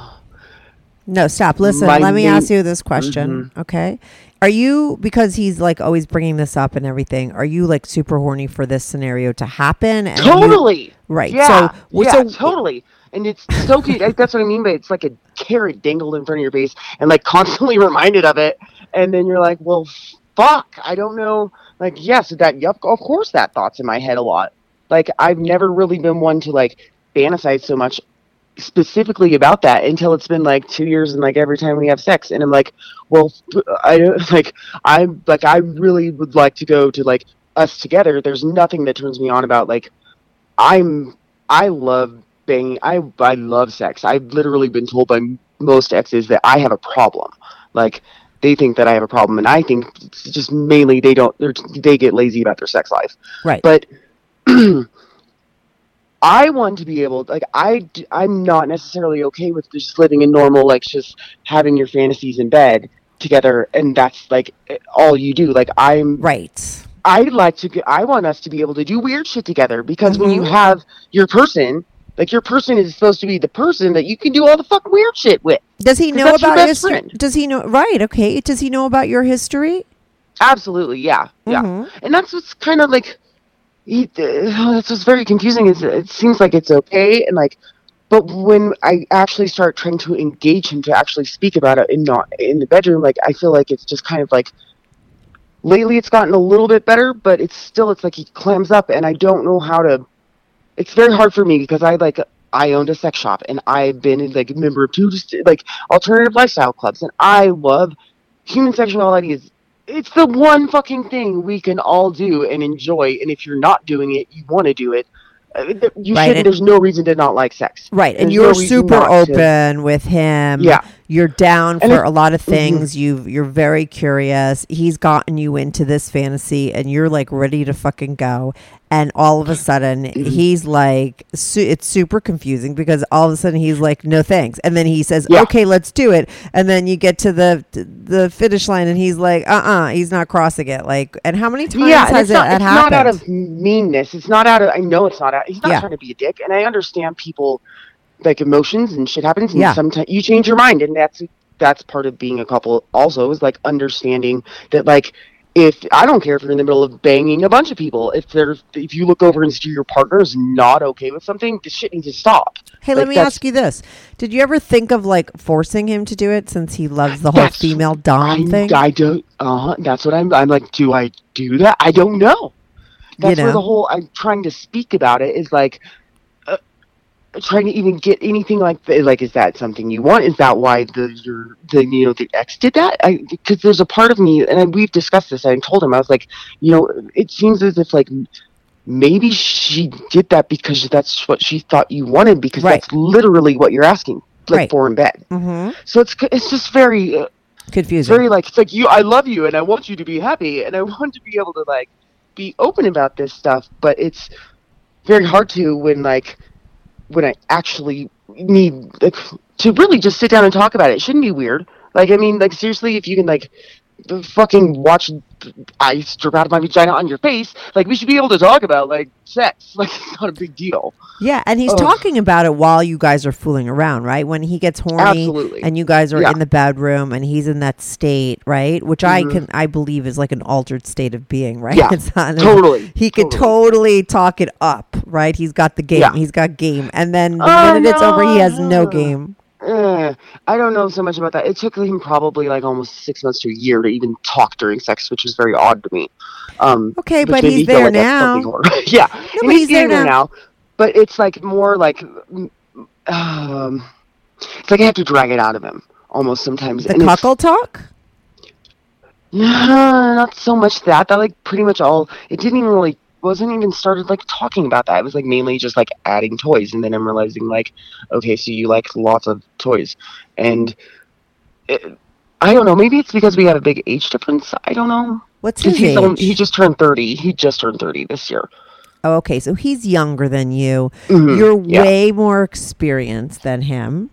[SPEAKER 1] No, stop. Listen,
[SPEAKER 5] My
[SPEAKER 1] let me
[SPEAKER 5] main-
[SPEAKER 1] ask you this question, okay? Are you, because he's like always bringing this up and everything, are you like super horny for this scenario to happen? And you-
[SPEAKER 5] totally.
[SPEAKER 1] right.
[SPEAKER 5] Yeah.
[SPEAKER 1] So, w-
[SPEAKER 5] yeah.
[SPEAKER 1] so
[SPEAKER 5] totally. And it's so cute. Like, that's what I mean by it's like a carrot dangled in front of your face and like constantly reminded of it. And then you're like, well, fuck. I don't know. Like, yes, that. Yep. Of course, that thought's in my head a lot. Like, I've never really been one to like fantasize so much specifically about that until it's been like two years and like every time we have sex and I'm like, well, I like I like I really would like to go to like us together. There's nothing that turns me on about like I'm I love banging. I I love sex. I've literally been told by most exes that I have a problem. Like they think that I have a problem, and I think it's just mainly they don't they're, they get lazy about their sex life.
[SPEAKER 1] right.
[SPEAKER 5] But I want to be able, like, I, d- I'm not necessarily okay with just living a normal, like, just having your fantasies in bed together, and that's, like, all you do. Like, I'm,
[SPEAKER 1] right.
[SPEAKER 5] I'd like to, get, I want us to be able to do weird shit together, because when you
[SPEAKER 1] Mhm.
[SPEAKER 5] have your person, like, your person is supposed to be the person that you can do all the fucking weird shit with.
[SPEAKER 1] Does he
[SPEAKER 5] 'Cause
[SPEAKER 1] know
[SPEAKER 5] that's your
[SPEAKER 1] about
[SPEAKER 5] best
[SPEAKER 1] history?
[SPEAKER 5] friend.
[SPEAKER 1] Does he know? Right. Okay. Does he know about your history?
[SPEAKER 5] Absolutely, yeah, yeah.
[SPEAKER 1] Mhm.
[SPEAKER 5] And that's what's kind of, like, he, uh, that's what's very confusing is it seems like it's okay and like but when I actually start trying to engage him to actually speak about it in not in the bedroom, like I feel like it's just kind of like lately it's gotten a little bit better, but it's still it's like he clams up and I don't know how to it's very hard for me because I like I owned a sex shop, and I've been like a member of two just like alternative lifestyle clubs, and I love human sexuality. Is it's the one fucking thing we can all do and enjoy, and if you're not doing it, you want to do it. Uh, You
[SPEAKER 1] Right.
[SPEAKER 5] shouldn't.
[SPEAKER 1] And,
[SPEAKER 5] There's no reason to not like sex.
[SPEAKER 1] right. And
[SPEAKER 5] There's
[SPEAKER 1] you're
[SPEAKER 5] no reason
[SPEAKER 1] super
[SPEAKER 5] not to-
[SPEAKER 1] open with him.
[SPEAKER 5] Yeah.
[SPEAKER 1] You're down
[SPEAKER 5] And
[SPEAKER 1] for
[SPEAKER 5] it-
[SPEAKER 1] a lot of
[SPEAKER 5] Mhm.
[SPEAKER 1] things. You you're very curious. He's gotten you into this fantasy, and you're like ready to fucking go. And all of a sudden,
[SPEAKER 5] Mm-hmm.
[SPEAKER 1] he's like, su- it's super confusing because all of a sudden he's like, no thanks. And then he says,
[SPEAKER 5] Yeah.
[SPEAKER 1] okay, let's do it. And then you get to the the finish line, and he's like, uh uh he's not crossing it. Like, and how many times
[SPEAKER 5] Yeah, and
[SPEAKER 1] has
[SPEAKER 5] it's
[SPEAKER 1] it
[SPEAKER 5] not,
[SPEAKER 1] that
[SPEAKER 5] it's
[SPEAKER 1] happened?
[SPEAKER 5] not out of meanness. It's not out of. I know it's not out. He's not
[SPEAKER 1] Yeah.
[SPEAKER 5] trying to be a dick, and I understand people like emotions and shit happens, and
[SPEAKER 1] Yeah.
[SPEAKER 5] sometimes you change your mind, and that's that's part of being a couple. Also, is like understanding that like. If I don't care if you're in the middle of banging a bunch of people, if there's if you look over and see your partner is not okay with something, the shit needs to stop.
[SPEAKER 1] Hey,
[SPEAKER 5] Like,
[SPEAKER 1] let me
[SPEAKER 5] that's-
[SPEAKER 1] ask you this. Did you ever think of like forcing him to do it since he loves the whole
[SPEAKER 5] That's-
[SPEAKER 1] female dom
[SPEAKER 5] I,
[SPEAKER 1] thing?
[SPEAKER 5] I don't. Uh, that's what I'm. I'm like, do I do that? I don't know. That's
[SPEAKER 1] You
[SPEAKER 5] where
[SPEAKER 1] know?
[SPEAKER 5] the whole I'm trying to speak about it is like, uh, trying to even get anything like that. Like, is that something you want? Is that why the your the you know the ex did that? I because there's a part of me, and I, we've discussed this. I told him I was like, you know, it seems as if like. Maybe she did that because that's what she thought you wanted, because
[SPEAKER 1] Right.
[SPEAKER 5] that's literally what you're asking, like
[SPEAKER 1] Right.
[SPEAKER 5] for in bed.
[SPEAKER 1] Mm-hmm.
[SPEAKER 5] So it's it's just very uh,
[SPEAKER 1] Confusing.
[SPEAKER 5] very like it's like you I love you and I want you to be happy and I want to be able to like be open about this stuff, but it's very hard to when like when I actually need like, to really just sit down and talk about it. It shouldn't be weird. Like I mean like seriously, if you can like fucking watch ice drip out of my vagina on your face, like we should be able to talk about like sex. Like it's not a big deal.
[SPEAKER 1] Yeah, and he's
[SPEAKER 5] Ugh.
[SPEAKER 1] talking about it while you guys are fooling around, right? When he gets horny
[SPEAKER 5] Absolutely.
[SPEAKER 1] and you guys are
[SPEAKER 5] Yeah.
[SPEAKER 1] in the bedroom and he's in that state, right? Which I
[SPEAKER 5] Mhm.
[SPEAKER 1] can I believe is like an altered state of being, right?
[SPEAKER 5] Yeah,
[SPEAKER 1] It's not
[SPEAKER 5] totally,
[SPEAKER 1] He could totally talk it up, right? He's got the game.
[SPEAKER 5] Yeah.
[SPEAKER 1] He's got game. And then the
[SPEAKER 5] Oh,
[SPEAKER 1] minute it's over, he has no
[SPEAKER 5] no.
[SPEAKER 1] game.
[SPEAKER 5] Eh, I don't know so much about that. It took him probably like almost six months to a year to even talk during sex, which was very odd to me. Um,
[SPEAKER 1] Okay,
[SPEAKER 5] which
[SPEAKER 1] but
[SPEAKER 5] made me
[SPEAKER 1] he's
[SPEAKER 5] feel
[SPEAKER 1] there
[SPEAKER 5] like a
[SPEAKER 1] now.
[SPEAKER 5] fucking whore. Yeah, and
[SPEAKER 1] but he's there
[SPEAKER 5] there
[SPEAKER 1] now.
[SPEAKER 5] now. But it's like more like, mm, um, it's like I have to drag it out of him almost sometimes.
[SPEAKER 1] The
[SPEAKER 5] and it's-
[SPEAKER 1] cuckold talk?
[SPEAKER 5] Nah, not so much that. That like pretty much all. It didn't even really wasn't even started like talking about that. It was like mainly just like adding toys, and then I'm realizing like, okay, so you like lots of toys, and it, I don't know. Maybe it's because we have a big age difference. I don't know.
[SPEAKER 1] What's
[SPEAKER 5] 'Cause
[SPEAKER 1] his
[SPEAKER 5] he's
[SPEAKER 1] age?
[SPEAKER 5] on- he just turned thirty. He just turned thirty this year.
[SPEAKER 1] Oh, okay, so he's younger than you.
[SPEAKER 5] Mhm,
[SPEAKER 1] You're
[SPEAKER 5] yeah.
[SPEAKER 1] way more experienced than him,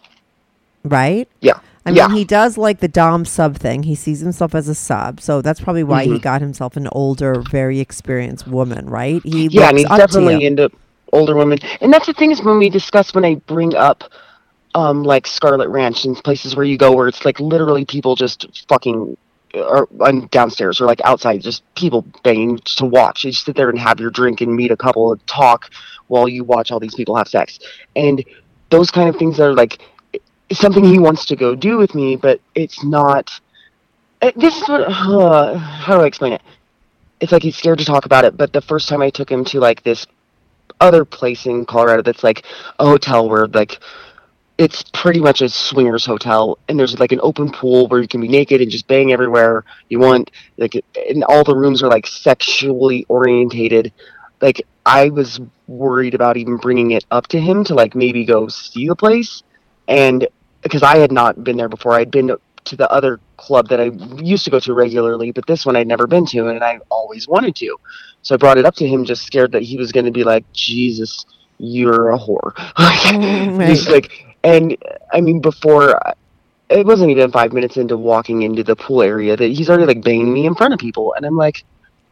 [SPEAKER 1] right?
[SPEAKER 5] Yeah.
[SPEAKER 1] I mean,
[SPEAKER 5] yeah.
[SPEAKER 1] he does like the Dom sub thing. He sees himself as a sub, so that's probably why he
[SPEAKER 5] Mhm.
[SPEAKER 1] got himself an older, very experienced woman, right? He
[SPEAKER 5] Yeah, and
[SPEAKER 1] looks
[SPEAKER 5] he's
[SPEAKER 1] up
[SPEAKER 5] definitely
[SPEAKER 1] to you.
[SPEAKER 5] into older women. And that's the thing is when we discuss when I bring up um like Scarlet Ranch and places where you go where it's like literally people just fucking or um, downstairs or like outside, just people banging to watch. You just sit there and have your drink and meet a couple and talk while you watch all these people have sex. And those kind of things are like it's something he wants to go do with me, but it's not. uh, This is what. Uh, how do I explain it? It's like he's scared to talk about it. But the first time I took him to like this other place in Colorado, that's like a hotel where like it's pretty much a swingers hotel, and there's like an open pool where you can be naked and just bang everywhere you want. Like, and all the rooms are like sexually orientated. Like, I was worried about even bringing it up to him to like maybe go see the place, and because I had not been there before, I'd been to, to the other club that I used to go to regularly, but this one I'd never been to, and I always wanted to. So I brought it up to him, just scared that he was going to be like, Jesus, you're a whore. He's like, and I mean, before it wasn't even five minutes into walking into the pool area that he's already like banging me in front of people, and I'm like,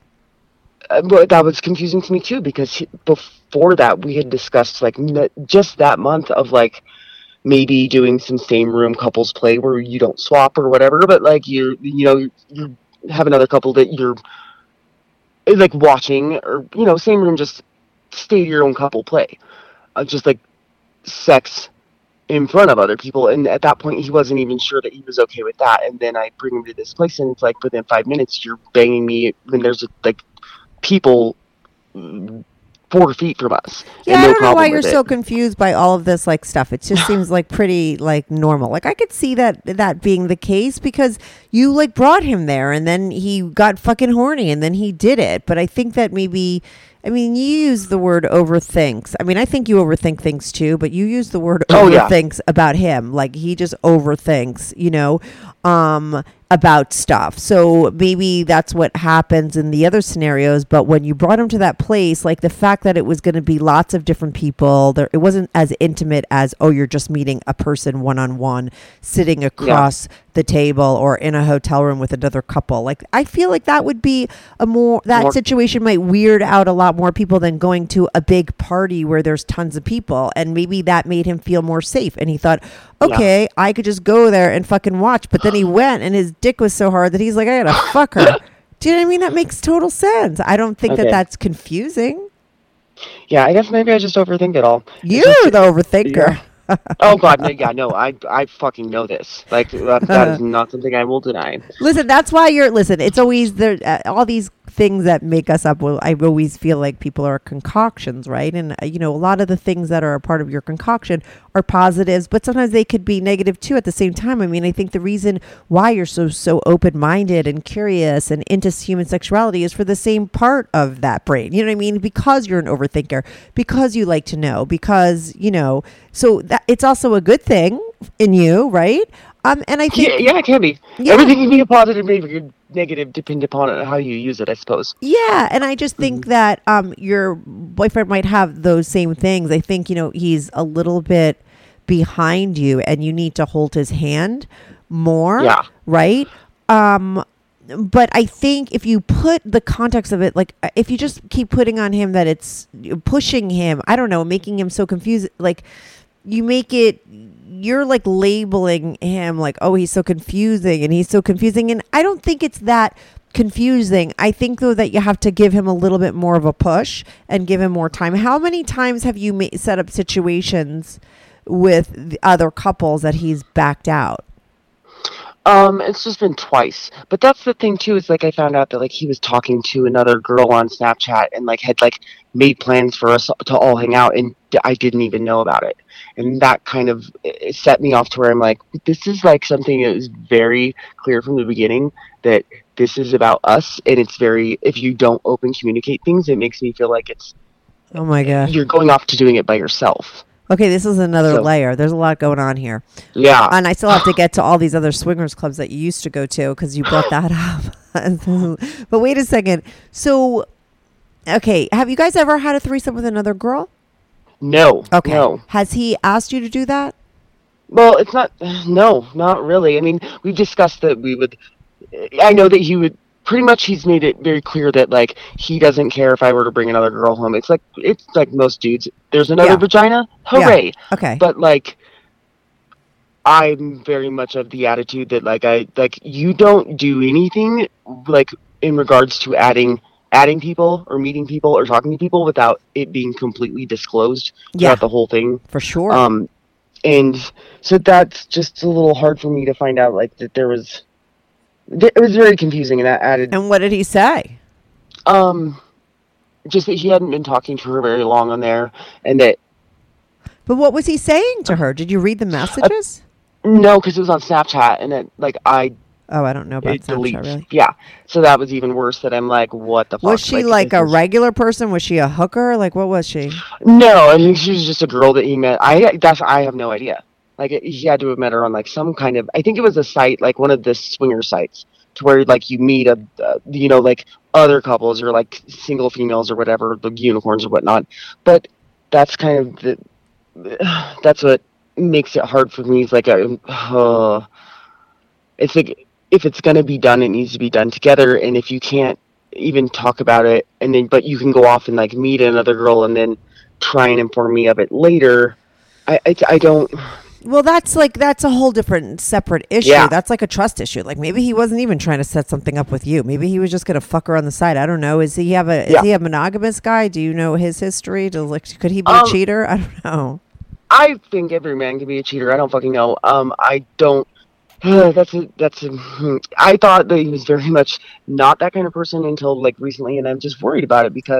[SPEAKER 5] uh, but that was confusing to me too, because he, before that we had discussed like n- just that month of like maybe doing some same room couples play where you don't swap or whatever, but like you you know you, you have another couple that you're like watching, or you know same room, just stay your own couple play, uh, just like sex in front of other people. And at that point he wasn't even sure that he was okay with that, and then I bring him to this place and it's like within five minutes you're banging me when there's like people four feet from us.
[SPEAKER 1] Yeah,
[SPEAKER 5] and
[SPEAKER 1] I
[SPEAKER 5] no
[SPEAKER 1] don't know why
[SPEAKER 5] problem
[SPEAKER 1] you're
[SPEAKER 5] with
[SPEAKER 1] so
[SPEAKER 5] it.
[SPEAKER 1] confused by all of this like stuff. It just seems like pretty like normal. Like I could see that that being the case because you like brought him there and then he got fucking horny and then he did it. But I think that maybe, I mean, you use the word overthinks. I mean, I think you overthink things too, but you use the word
[SPEAKER 5] Oh, yeah.
[SPEAKER 1] overthinks about him. Like he just overthinks, you know, um, about stuff. So maybe that's what happens in the other scenarios. But when you brought him to that place, like the fact that it was going to be lots of different people, there, it wasn't as intimate as, oh, you're just meeting a person one on one sitting across the table or in a hotel room with another couple. Like I feel like that would be a more, that
[SPEAKER 5] More-
[SPEAKER 1] situation might weird out a lot more people than going to a big party where there's tons of people. And maybe that made him feel more safe. And he thought, okay, yeah. I could just go there and fucking watch. But then he went and his dick was so hard that he's like, I gotta fuck her. Do you know what I mean? That makes total sense. I don't think
[SPEAKER 5] Okay.
[SPEAKER 1] that that's confusing.
[SPEAKER 5] Yeah, I guess maybe I just overthink it all.
[SPEAKER 1] You're
[SPEAKER 5] just,
[SPEAKER 1] the overthinker.
[SPEAKER 5] Yeah. Oh God, no, yeah, no, I, I fucking know this. Like that, that is not something I will deny.
[SPEAKER 1] Listen, that's why you're. Listen, it's always there. Uh, all these things that make us up. Well, I always feel like people are concoctions, right? And uh, you know, a lot of the things that are a part of your concoction are positives, but sometimes they could be negative too. At the same time, I mean, I think the reason why you're so so open-minded and curious and into human sexuality is for the same part of that brain. You know what I mean? Because you're an overthinker, because you like to know, because you know. So that it's also a good thing in you, right? Um, and I think
[SPEAKER 5] yeah, yeah, it can be.
[SPEAKER 1] Yeah.
[SPEAKER 5] Everything can be a positive, maybe negative, depending upon how you use it, I suppose.
[SPEAKER 1] Yeah, and I just think mm-hmm. that um, your boyfriend might have those same things. I think, you know, he's a little bit behind you, and you need to hold his hand more.
[SPEAKER 5] Yeah.
[SPEAKER 1] Right. Um, but I think if you put the context of it, like if you just keep putting on him that it's pushing him, I don't know, making him so confused, like. You make it, you're like labeling him like, oh, he's so confusing and he's so confusing. And I don't think it's that confusing. I think, though, that you have to give him a little bit more of a push and give him more time. How many times have you ma- set up situations with the other couples that he's backed out?
[SPEAKER 5] Um, it's just been twice. But that's the thing, too, is like I found out that like he was talking to another girl on Snapchat and like had like made plans for us to all hang out, and I didn't even know about it. And that kind of set me off to where I'm like, this is like something that is very clear from the beginning that this is about us. And it's very, if you don't open communicate things, it makes me feel like it's,
[SPEAKER 1] oh my God,
[SPEAKER 5] you're going off to doing it by yourself.
[SPEAKER 1] Okay, this is another
[SPEAKER 5] So-
[SPEAKER 1] layer. There's a lot going on here.
[SPEAKER 5] Yeah.
[SPEAKER 1] And I still have to get to all these other swingers clubs that you used to go to because you brought that up. But wait a second. So, okay, have you guys ever had a threesome with another girl?
[SPEAKER 5] No.
[SPEAKER 1] Okay.
[SPEAKER 5] No.
[SPEAKER 1] Has he asked you to do that?
[SPEAKER 5] Well, it's not, no, not really. I mean, we've discussed that we would, I know that he would, pretty much he's made it very clear that, like, he doesn't care if I were to bring another girl home. It's like, it's like most dudes. There's another
[SPEAKER 1] Yeah.
[SPEAKER 5] vagina? Hooray.
[SPEAKER 1] Yeah. Okay.
[SPEAKER 5] But, like, I'm very much of the attitude that, like, I, like, you don't do anything, like, in regards to adding adding people or meeting people or talking to people without it being completely disclosed
[SPEAKER 1] Yeah.
[SPEAKER 5] throughout the whole thing.
[SPEAKER 1] For sure.
[SPEAKER 5] Um, and so that's just a little hard for me to find out, like, that there was, it was very confusing, and that added,
[SPEAKER 1] and what did he say?
[SPEAKER 5] um, just that he hadn't been talking to her very long on there, and that,
[SPEAKER 1] But what was he saying to her? Did you read the messages?
[SPEAKER 5] no, because it was on Snapchat, and it, like, I,
[SPEAKER 1] oh, I don't know about
[SPEAKER 5] it
[SPEAKER 1] Snapchat,
[SPEAKER 5] deletes.
[SPEAKER 1] really.
[SPEAKER 5] Yeah, so that was even worse, that I'm like, what the fuck?
[SPEAKER 1] Was she like,
[SPEAKER 5] this
[SPEAKER 1] a
[SPEAKER 5] is-
[SPEAKER 1] regular person? Was she a hooker? Like, what was she?
[SPEAKER 5] No, I mean, she was just a girl that he met. I, that's, I have no idea. Like, he had to have met her on, like, some kind of, I think it was a site, like, one of the swinger sites, to where, like, you meet, a, uh, you know, like, other couples, or, like, single females, or whatever, the unicorns or whatnot. But that's kind of the, that's what makes it hard for me. It's like, a, uh, it's like, if it's going to be done, it needs to be done together, and if you can't even talk about it, and then, but you can go off and, like, meet another girl, and then try and inform me of it later, I, I, I don't...
[SPEAKER 1] Well, that's like, that's a whole different separate issue.
[SPEAKER 5] Yeah.
[SPEAKER 1] That's like a trust issue. Like, maybe he wasn't even trying to set something up with you. Maybe he was just going to fuck her on the side. I don't know. Is he have a,
[SPEAKER 5] Yeah.
[SPEAKER 1] is he a monogamous guy? Do you know his history? Does, like, could he be
[SPEAKER 5] Um,
[SPEAKER 1] a cheater? I don't know.
[SPEAKER 5] I think every man can be a cheater. I don't fucking know. Um, I don't. that's a, that's a, I thought that he was very much not that kind of person until, like, recently, and I'm just worried about it because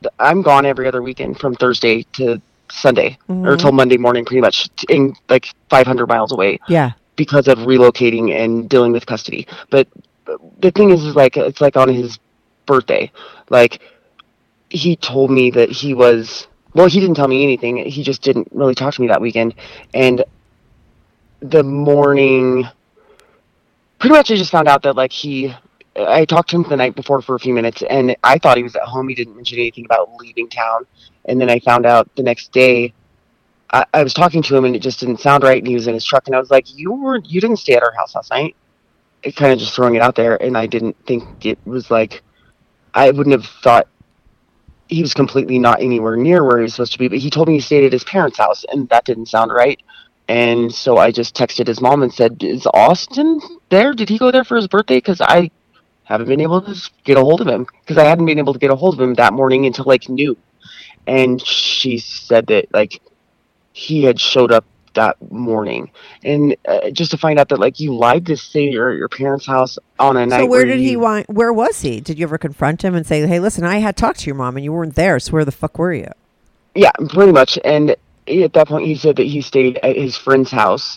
[SPEAKER 5] I'm gone every other weekend from Thursday to Sunday
[SPEAKER 1] Mhm.
[SPEAKER 5] or till Monday morning, pretty much, in like five hundred miles away.
[SPEAKER 1] Yeah.
[SPEAKER 5] Because of relocating and dealing with custody. But the thing is, is like it's like on his birthday, like he told me that he was well, he didn't tell me anything. He just didn't really talk to me that weekend. And the morning, pretty much, I just found out that like he. I talked to him the night before for a few minutes, and I thought he was at home. He didn't mention anything about leaving town. And then I found out the next day, I, I was talking to him, and it just didn't sound right. And he was in his truck, and I was like, "You were, you didn't stay at our house last night." It kind of just throwing it out there, and I didn't think it was like, I wouldn't have thought he was completely not anywhere near where he was supposed to be. But he told me he stayed at his parents' house, and that didn't sound right. And so I just texted his mom and said, "Is Austin there? Did he go there for his birthday? Because I haven't been able to get a hold of him, because I hadn't been able to get a hold of him that morning until like noon." And she said that like he had showed up that morning, and uh, just to find out that like you lied to say you're at your parents' house on a night.
[SPEAKER 1] So where did
[SPEAKER 5] you,
[SPEAKER 1] he want? Where was he? Did you ever confront him and say, "Hey, listen, I had talked to your mom and you weren't there. So where the fuck were you?"
[SPEAKER 5] Yeah, pretty much. And at that point, he said that he stayed at his friend's house,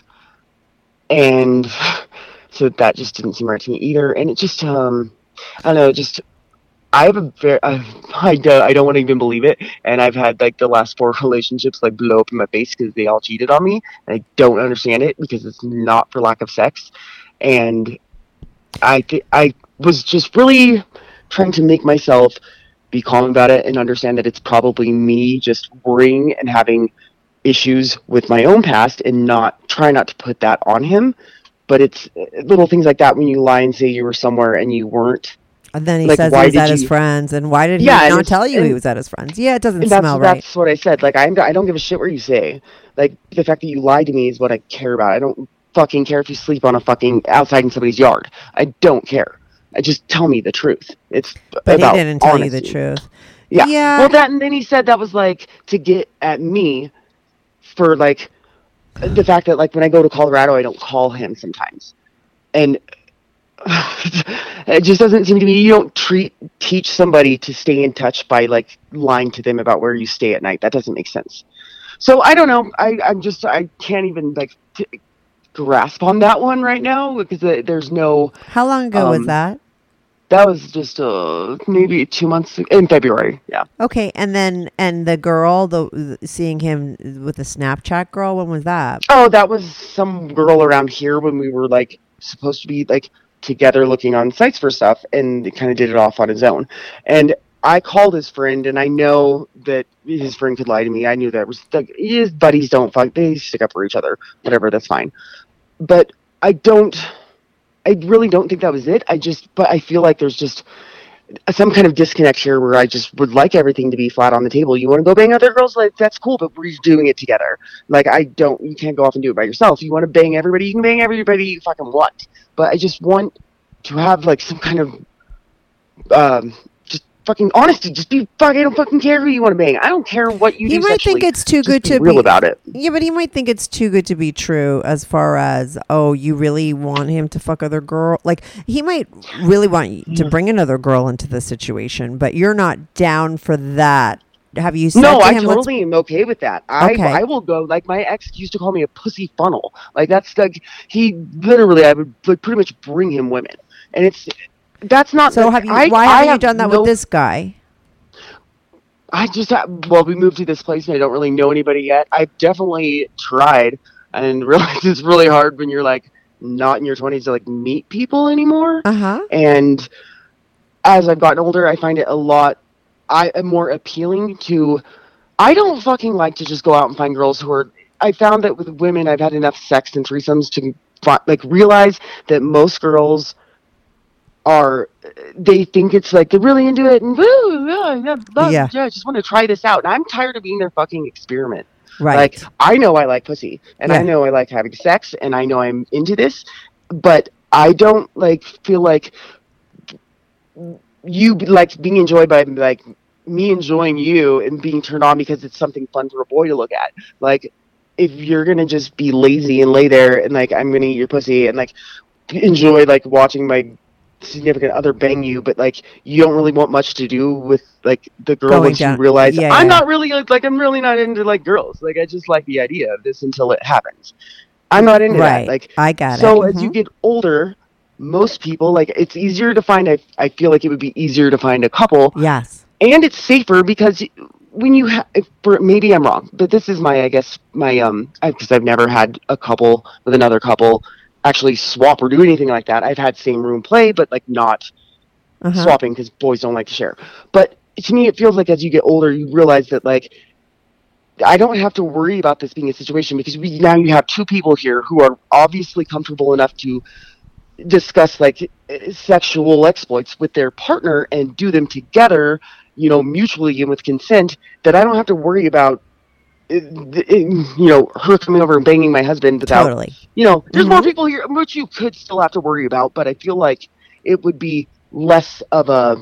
[SPEAKER 5] and so that just didn't seem right to me either. And it just, um, I don't know, just, I have a very, I, I, don't, I don't want to even believe it. And I've had like the last four relationships like blow up in my face because they all cheated on me. And I don't understand it because it's not for lack of sex. And I, th- I was just really trying to make myself be calm about it and understand that it's probably me just worrying and having issues with my own past and not try not to put that on him. But it's little things like that when you lie and say you were somewhere and you weren't.
[SPEAKER 1] And then he
[SPEAKER 5] like,
[SPEAKER 1] says he was at his
[SPEAKER 5] you...
[SPEAKER 1] friends. And why did he
[SPEAKER 5] yeah,
[SPEAKER 1] not tell you he was at his friends? Yeah, it doesn't
[SPEAKER 5] that's,
[SPEAKER 1] smell right.
[SPEAKER 5] That's what I said. Like, I'm, I don't give a shit what you say. Like, the fact that you lied to me is what I care about. I don't fucking care if you sleep on a fucking outside in somebody's yard. I don't care. I just tell me the truth. It's
[SPEAKER 1] but
[SPEAKER 5] about
[SPEAKER 1] he didn't tell
[SPEAKER 5] honesty.
[SPEAKER 1] you the truth.
[SPEAKER 5] Yeah.
[SPEAKER 1] yeah.
[SPEAKER 5] Well, that, and then he said that was like to get at me for like the fact that like when I go to Colorado, I don't call him sometimes. And it just doesn't seem to me, you don't treat teach somebody to stay in touch by like lying to them about where you stay at night. That doesn't make sense. So I don't know. I, I'm just, I can't even like t- grasp on that one right now because uh, there's no.
[SPEAKER 1] How long ago
[SPEAKER 5] um,
[SPEAKER 1] was that?
[SPEAKER 5] That was just uh, maybe two months in February. Yeah.
[SPEAKER 1] Okay. And then, and the girl, the seeing him with the Snapchat girl, when was that?
[SPEAKER 5] Oh, that was some girl around here when we were like supposed to be like together looking on sites for stuff, and he kind of did it off on his own. And I called his friend, and I know that his friend could lie to me. I knew that was like his buddies don't fuck, they stick up for each other, whatever, that's fine. But I don't, I really don't think that was it. I just, but I feel like there's just some kind of disconnect here where I just would like everything to be flat on the table. You want to go bang other girls? Like, that's cool, but we're doing it together. Like, I don't, you can't go off and do it by yourself. You want to bang everybody, you can bang everybody you fucking want. But I just want to have, like, some kind of, um, just fucking honesty. Just be fucking, I don't fucking care who you want to bang. I don't care what you
[SPEAKER 1] he
[SPEAKER 5] do
[SPEAKER 1] might
[SPEAKER 5] sexually.
[SPEAKER 1] think it's too
[SPEAKER 5] just
[SPEAKER 1] good
[SPEAKER 5] be
[SPEAKER 1] to
[SPEAKER 5] real
[SPEAKER 1] be
[SPEAKER 5] about it.
[SPEAKER 1] Yeah, but he might think it's too good to be true as far as, oh, you really want him to fuck other girl. Like, he might really want you
[SPEAKER 5] Mm.
[SPEAKER 1] to bring another girl into the situation, but you're not down for that. Have you said
[SPEAKER 5] No,
[SPEAKER 1] to
[SPEAKER 5] I
[SPEAKER 1] him, let's-
[SPEAKER 5] totally am okay with that. I
[SPEAKER 1] Okay.
[SPEAKER 5] I will go, like, my ex used to call me a pussy funnel. Like, that's like, he literally, I would like pretty much bring him women. And it's, that's not.
[SPEAKER 1] So have you,
[SPEAKER 5] I,
[SPEAKER 1] why
[SPEAKER 5] I
[SPEAKER 1] haven't you
[SPEAKER 5] have
[SPEAKER 1] done that
[SPEAKER 5] no,
[SPEAKER 1] with this guy?
[SPEAKER 5] I just, ha- well, we moved to this place and I don't really know anybody yet. I've definitely tried and realized it's really hard when you're like not in your twenties to like meet people anymore.
[SPEAKER 1] Uh-huh.
[SPEAKER 5] And as I've gotten older, I find it a lot, I am more appealing to, I don't fucking like to just go out and find girls who are, I found that with women, I've had enough sex and threesomes to like realize that most girls are, they think it's like they're really into it and woo, yeah, yeah,
[SPEAKER 1] Yeah.
[SPEAKER 5] yeah, I just want to try this out. And I'm tired of being their fucking experiment.
[SPEAKER 1] Right.
[SPEAKER 5] Like, I know I like pussy and
[SPEAKER 1] Yeah.
[SPEAKER 5] I know I like having sex and I know I'm into this, but I don't like feel like you like being enjoyed by like me enjoying you and being turned on because it's something fun for a boy to look at. Like, if you're gonna just be lazy and lay there and like I'm gonna eat your pussy and like enjoy like watching my significant other bang you, but like you don't really want much to do with like the girl
[SPEAKER 1] Going
[SPEAKER 5] once
[SPEAKER 1] down-
[SPEAKER 5] you realize
[SPEAKER 1] yeah,
[SPEAKER 5] I'm
[SPEAKER 1] yeah.
[SPEAKER 5] not really like, like I'm really not into like girls. Like I just like the idea of this until it happens. I'm not into
[SPEAKER 1] Right.
[SPEAKER 5] that. Like
[SPEAKER 1] I got
[SPEAKER 5] so
[SPEAKER 1] it.
[SPEAKER 5] as you
[SPEAKER 1] Mhm.
[SPEAKER 5] get older, most people like it's easier to find. I I feel like it would be easier to find a couple,
[SPEAKER 1] Yes.
[SPEAKER 5] and it's safer because when you have, maybe I'm wrong, but this is my I guess my um because I've never had a couple with another couple actually swap or do anything like that. I've had same room play, but like not
[SPEAKER 1] Uh-huh.
[SPEAKER 5] swapping because boys don't like to share. But to me, it feels like as you get older, you realize that like I don't have to worry about this being a situation because we now you have two people here who are obviously comfortable enough to discuss like sexual exploits with their partner and do them together, you know, mutually and with consent. That I don't have to worry about. uh, You know, her coming over and banging my husband without.
[SPEAKER 1] Totally.
[SPEAKER 5] You know, there's
[SPEAKER 1] Mhm.
[SPEAKER 5] more people here, which you could still have to worry about, but I feel like it would be less of a.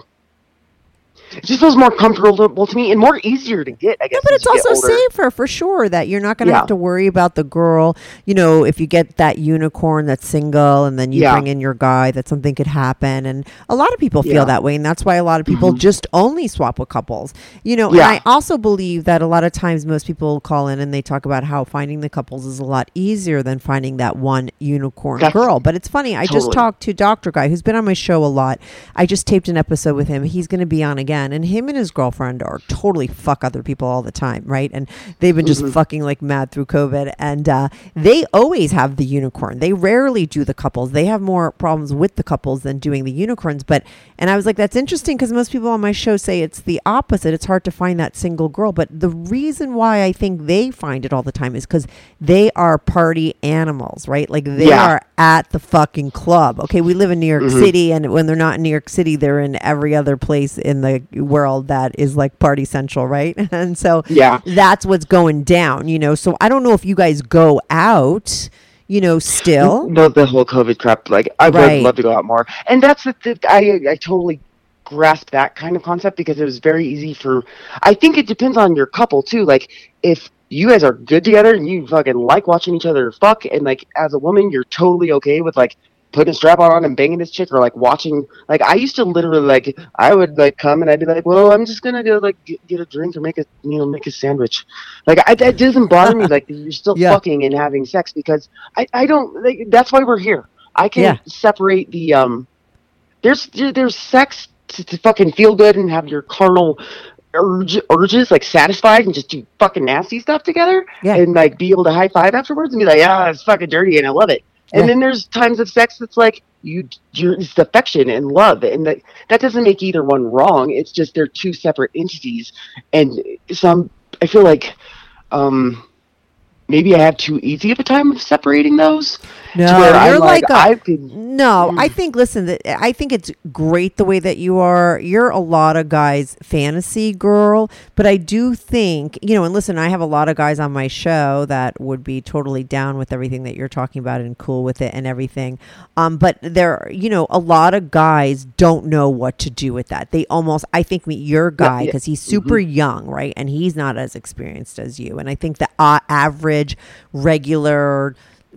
[SPEAKER 5] It just feels more comfortable to me and more easier to get, I guess.
[SPEAKER 1] Yeah, but
[SPEAKER 5] as
[SPEAKER 1] it's
[SPEAKER 5] you get
[SPEAKER 1] also
[SPEAKER 5] older.
[SPEAKER 1] safer for sure that you're not going to
[SPEAKER 5] Yeah.
[SPEAKER 1] have to worry about the girl. You know, if you get that unicorn that's single and then you
[SPEAKER 5] Yeah.
[SPEAKER 1] bring in your guy, that something could happen. And a lot of people feel
[SPEAKER 5] Yeah.
[SPEAKER 1] that way. And that's why a lot of people
[SPEAKER 5] Mhm.
[SPEAKER 1] just only swap with couples. You know,
[SPEAKER 5] Yeah.
[SPEAKER 1] and I also believe that a lot of times most people call in and they talk about how finding the couples is a lot easier than finding that one unicorn
[SPEAKER 5] That's-
[SPEAKER 1] girl. But it's funny. I just
[SPEAKER 5] totally.
[SPEAKER 1] talked to Doctor Guy, who's been on my show a lot. I just taped an episode with him. He's going to be on again. And him and his girlfriend are totally fuck other people all the time, right? And they've been just
[SPEAKER 5] Mhm.
[SPEAKER 1] fucking like mad through COVID. And uh, they always have the unicorn. They rarely do the couples. They have more problems with the couples than doing the unicorns. But, and I was like, that's interesting because most people on my show say it's the opposite. It's hard to find that single girl. But the reason why I think they find it all the time is because they are party animals, right? Like they
[SPEAKER 5] Yeah.
[SPEAKER 1] are at the fucking club. Okay, we live in New York
[SPEAKER 5] Mhm.
[SPEAKER 1] City, and when they're not in New York City, they're in every other place in the world that is like party central, right? And so
[SPEAKER 5] Yeah.
[SPEAKER 1] that's what's going down, you know. So I don't know if you guys go out, you know, still.
[SPEAKER 5] the, the whole COVID crap. Like I would
[SPEAKER 1] Right.
[SPEAKER 5] love to go out more, and that's the, the I I totally grasp that kind of concept because it was very easy for. I think it depends on your couple too. Like if you guys are good together and you fucking like watching each other fuck, and like as a woman you're totally okay with like putting a strap on and banging this chick or like watching. Like I used to literally like I would like come and I'd be like, well, I'm just gonna go like get, get a drink or make a you know make a sandwich. Like I, that doesn't bother me. Like you're still
[SPEAKER 1] Yeah.
[SPEAKER 5] fucking and having sex because I I don't like that's why we're here. I can
[SPEAKER 1] Yeah.
[SPEAKER 5] separate the um. There's there's sex to, to fucking feel good and have your carnal urge, urges like satisfied and just do fucking nasty stuff together
[SPEAKER 1] Yeah.
[SPEAKER 5] and like be able to high five afterwards and be like, yeah, it's fucking dirty and I love it. And
[SPEAKER 1] Yeah.
[SPEAKER 5] then there's times of sex that's like you, you're, it's affection and love, and that that doesn't make either one wrong. It's just they're two separate entities, and some I feel like um, maybe I have too easy of a time of separating those.
[SPEAKER 1] No,
[SPEAKER 5] to where
[SPEAKER 1] you're
[SPEAKER 5] I'm
[SPEAKER 1] like, a,
[SPEAKER 5] I could.
[SPEAKER 1] no.
[SPEAKER 5] Mm.
[SPEAKER 1] I think listen, that I think it's great the way that you are. You're a lot of guys' fantasy girl, but I do think you know. And listen, I have a lot of guys on my show that would be totally down with everything that you're talking about and cool with it and everything. Um, but there, you know, a lot of guys don't know what to do with that. They almost, I think, meet your guy
[SPEAKER 5] yeah.
[SPEAKER 1] because he's super young, right, and he's not as experienced as you. And I think the uh, average, regular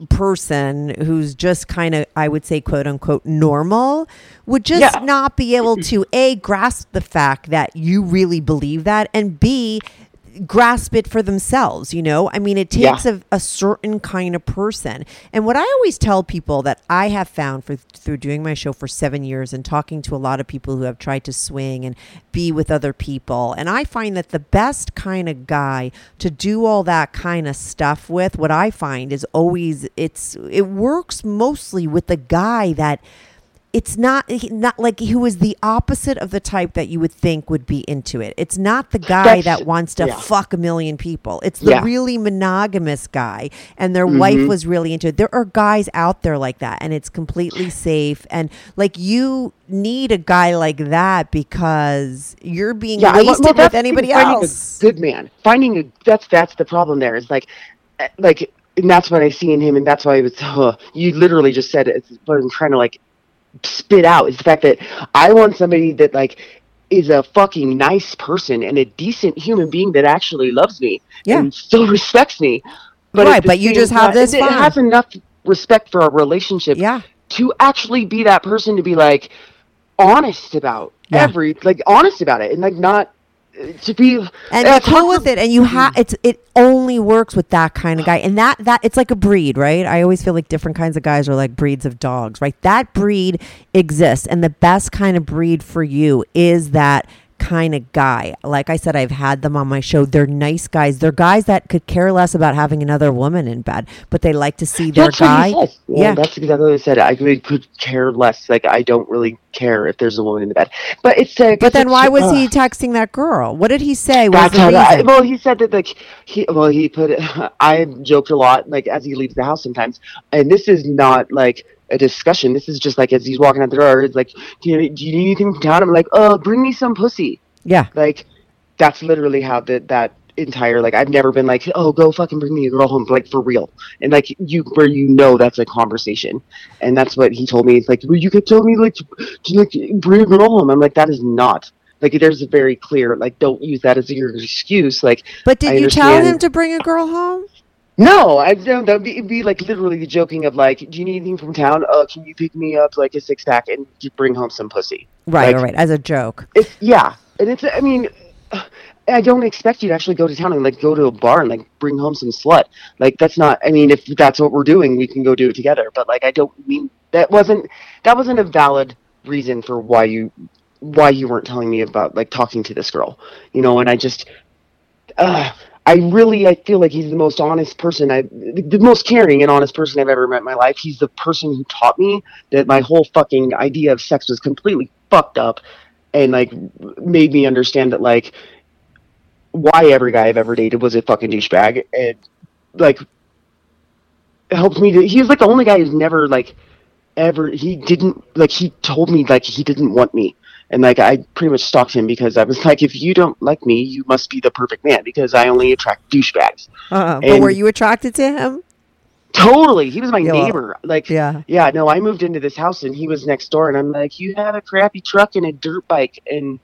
[SPEAKER 1] person who's just kind of, I would say, quote unquote, normal would just
[SPEAKER 5] Yeah.
[SPEAKER 1] not be able to A, grasp the fact that you really believe that, and B, grasp it for themselves. You know, I mean, it takes
[SPEAKER 5] Yeah.
[SPEAKER 1] a, a certain kind of person. And what I always tell people that I have found for, through doing my show for seven years and talking to a lot of people who have tried to swing and be with other people, and I find that the best kind of guy to do all that kind of stuff with, what I find is always it's it works mostly with the guy that it's not not like who is the opposite of the type that you would think would be into it. It's not the guy
[SPEAKER 5] That's-
[SPEAKER 1] that wants to
[SPEAKER 5] yeah.
[SPEAKER 1] fuck a million people. It's the
[SPEAKER 5] Yeah.
[SPEAKER 1] really monogamous guy, and their
[SPEAKER 5] Mhm.
[SPEAKER 1] wife was really into it. There are guys out there like that, and it's completely safe. And like you need a guy like that because you're being
[SPEAKER 5] Yeah, I-
[SPEAKER 1] wasted
[SPEAKER 5] well, that's
[SPEAKER 1] with anybody
[SPEAKER 5] finding
[SPEAKER 1] else.
[SPEAKER 5] A good man, finding a that's that's the problem. There is like, eh, like, and that's what I see in him, and that's why it was. Uh, you literally just said it. It's what I'm trying to like spit out is the fact that I want somebody that like is a fucking nice person and a decent human being that actually loves me
[SPEAKER 1] Yeah.
[SPEAKER 5] and still respects me. But
[SPEAKER 1] Right,
[SPEAKER 5] at the
[SPEAKER 1] but you
[SPEAKER 5] same
[SPEAKER 1] just have
[SPEAKER 5] time-
[SPEAKER 1] this
[SPEAKER 5] It
[SPEAKER 1] fun.
[SPEAKER 5] has enough respect for our relationship
[SPEAKER 1] Yeah.
[SPEAKER 5] to actually be that person to be like honest about
[SPEAKER 1] Yeah.
[SPEAKER 5] every like honest about it and like not to be
[SPEAKER 1] and you're cool with it, and you have it's it only works with that kind of guy, and that that it's like a breed, right? I always feel like different kinds of guys are like breeds of dogs, right? That breed exists, and the best kind of breed for you is that kind of guy. Like I said, I've had them on my show. They're nice guys. They're guys that could care less about having another woman in bed, but they like to see their
[SPEAKER 5] that's
[SPEAKER 1] guy.
[SPEAKER 5] What he said. Yeah,
[SPEAKER 1] yeah,
[SPEAKER 5] that's exactly what I said. I really could care less. Like I don't really care if there's a woman in the bed. But it's uh,
[SPEAKER 1] but then
[SPEAKER 5] it's,
[SPEAKER 1] why was
[SPEAKER 5] uh,
[SPEAKER 1] he texting that girl? What did he say? Was
[SPEAKER 5] That's
[SPEAKER 1] the
[SPEAKER 5] how
[SPEAKER 1] reason?
[SPEAKER 5] I, well, he said that like he well he put it. I joked a lot like as he leaves the house sometimes, and this is not like a discussion. This is just like as he's walking out the door, it's like, do you, do you need anything from town? I'm like, oh, bring me some pussy.
[SPEAKER 1] Yeah.
[SPEAKER 5] Like, that's literally how the, that entire, like, I've never been like, oh, go fucking bring me a girl home, like, for real. And, like, you, where you know that's a conversation. And that's what he told me. It's like, well, you could tell me, like, to, to, like, bring a girl home. I'm like, that is not. Like, there's a very clear, like, don't use that as your excuse. Like,
[SPEAKER 1] But did
[SPEAKER 5] I
[SPEAKER 1] you tell
[SPEAKER 5] understand-
[SPEAKER 1] him to bring a girl home?
[SPEAKER 5] No, I don't. That'd be, it'd be like literally the joking of like, do you need anything from town? Uh, can you pick me up like a six pack and you bring home some pussy?
[SPEAKER 1] Right,
[SPEAKER 5] Like,
[SPEAKER 1] right, as a joke.
[SPEAKER 5] It's yeah, and it's. I mean, I don't expect you to actually go to town and like go to a bar and like bring home some slut. Like that's not. I mean, if that's what we're doing, we can go do it together. But like, I don't mean that wasn't that wasn't a valid reason for why you why you weren't telling me about like talking to this girl. You know, and I just. Uh, I really, I feel like he's the most honest person, I, the most caring and honest person I've ever met in my life. He's the person who taught me that my whole fucking idea of sex was completely fucked up, and like made me understand that like why every guy I've ever dated was a fucking douchebag, and like helped me to. He was like the only guy who's never like ever. He didn't like. He told me like he didn't want me. And, like, I pretty much stalked him because I was like, if you don't like me, you must be the perfect man because I only attract douchebags.
[SPEAKER 1] Uh, but
[SPEAKER 5] And-
[SPEAKER 1] were you attracted to him?
[SPEAKER 5] Totally. He was my
[SPEAKER 1] Yeah, well,
[SPEAKER 5] neighbor. Like,
[SPEAKER 1] yeah.
[SPEAKER 5] yeah, no, I moved into this house and he was next door. And I'm like, you have a crappy truck and a dirt bike and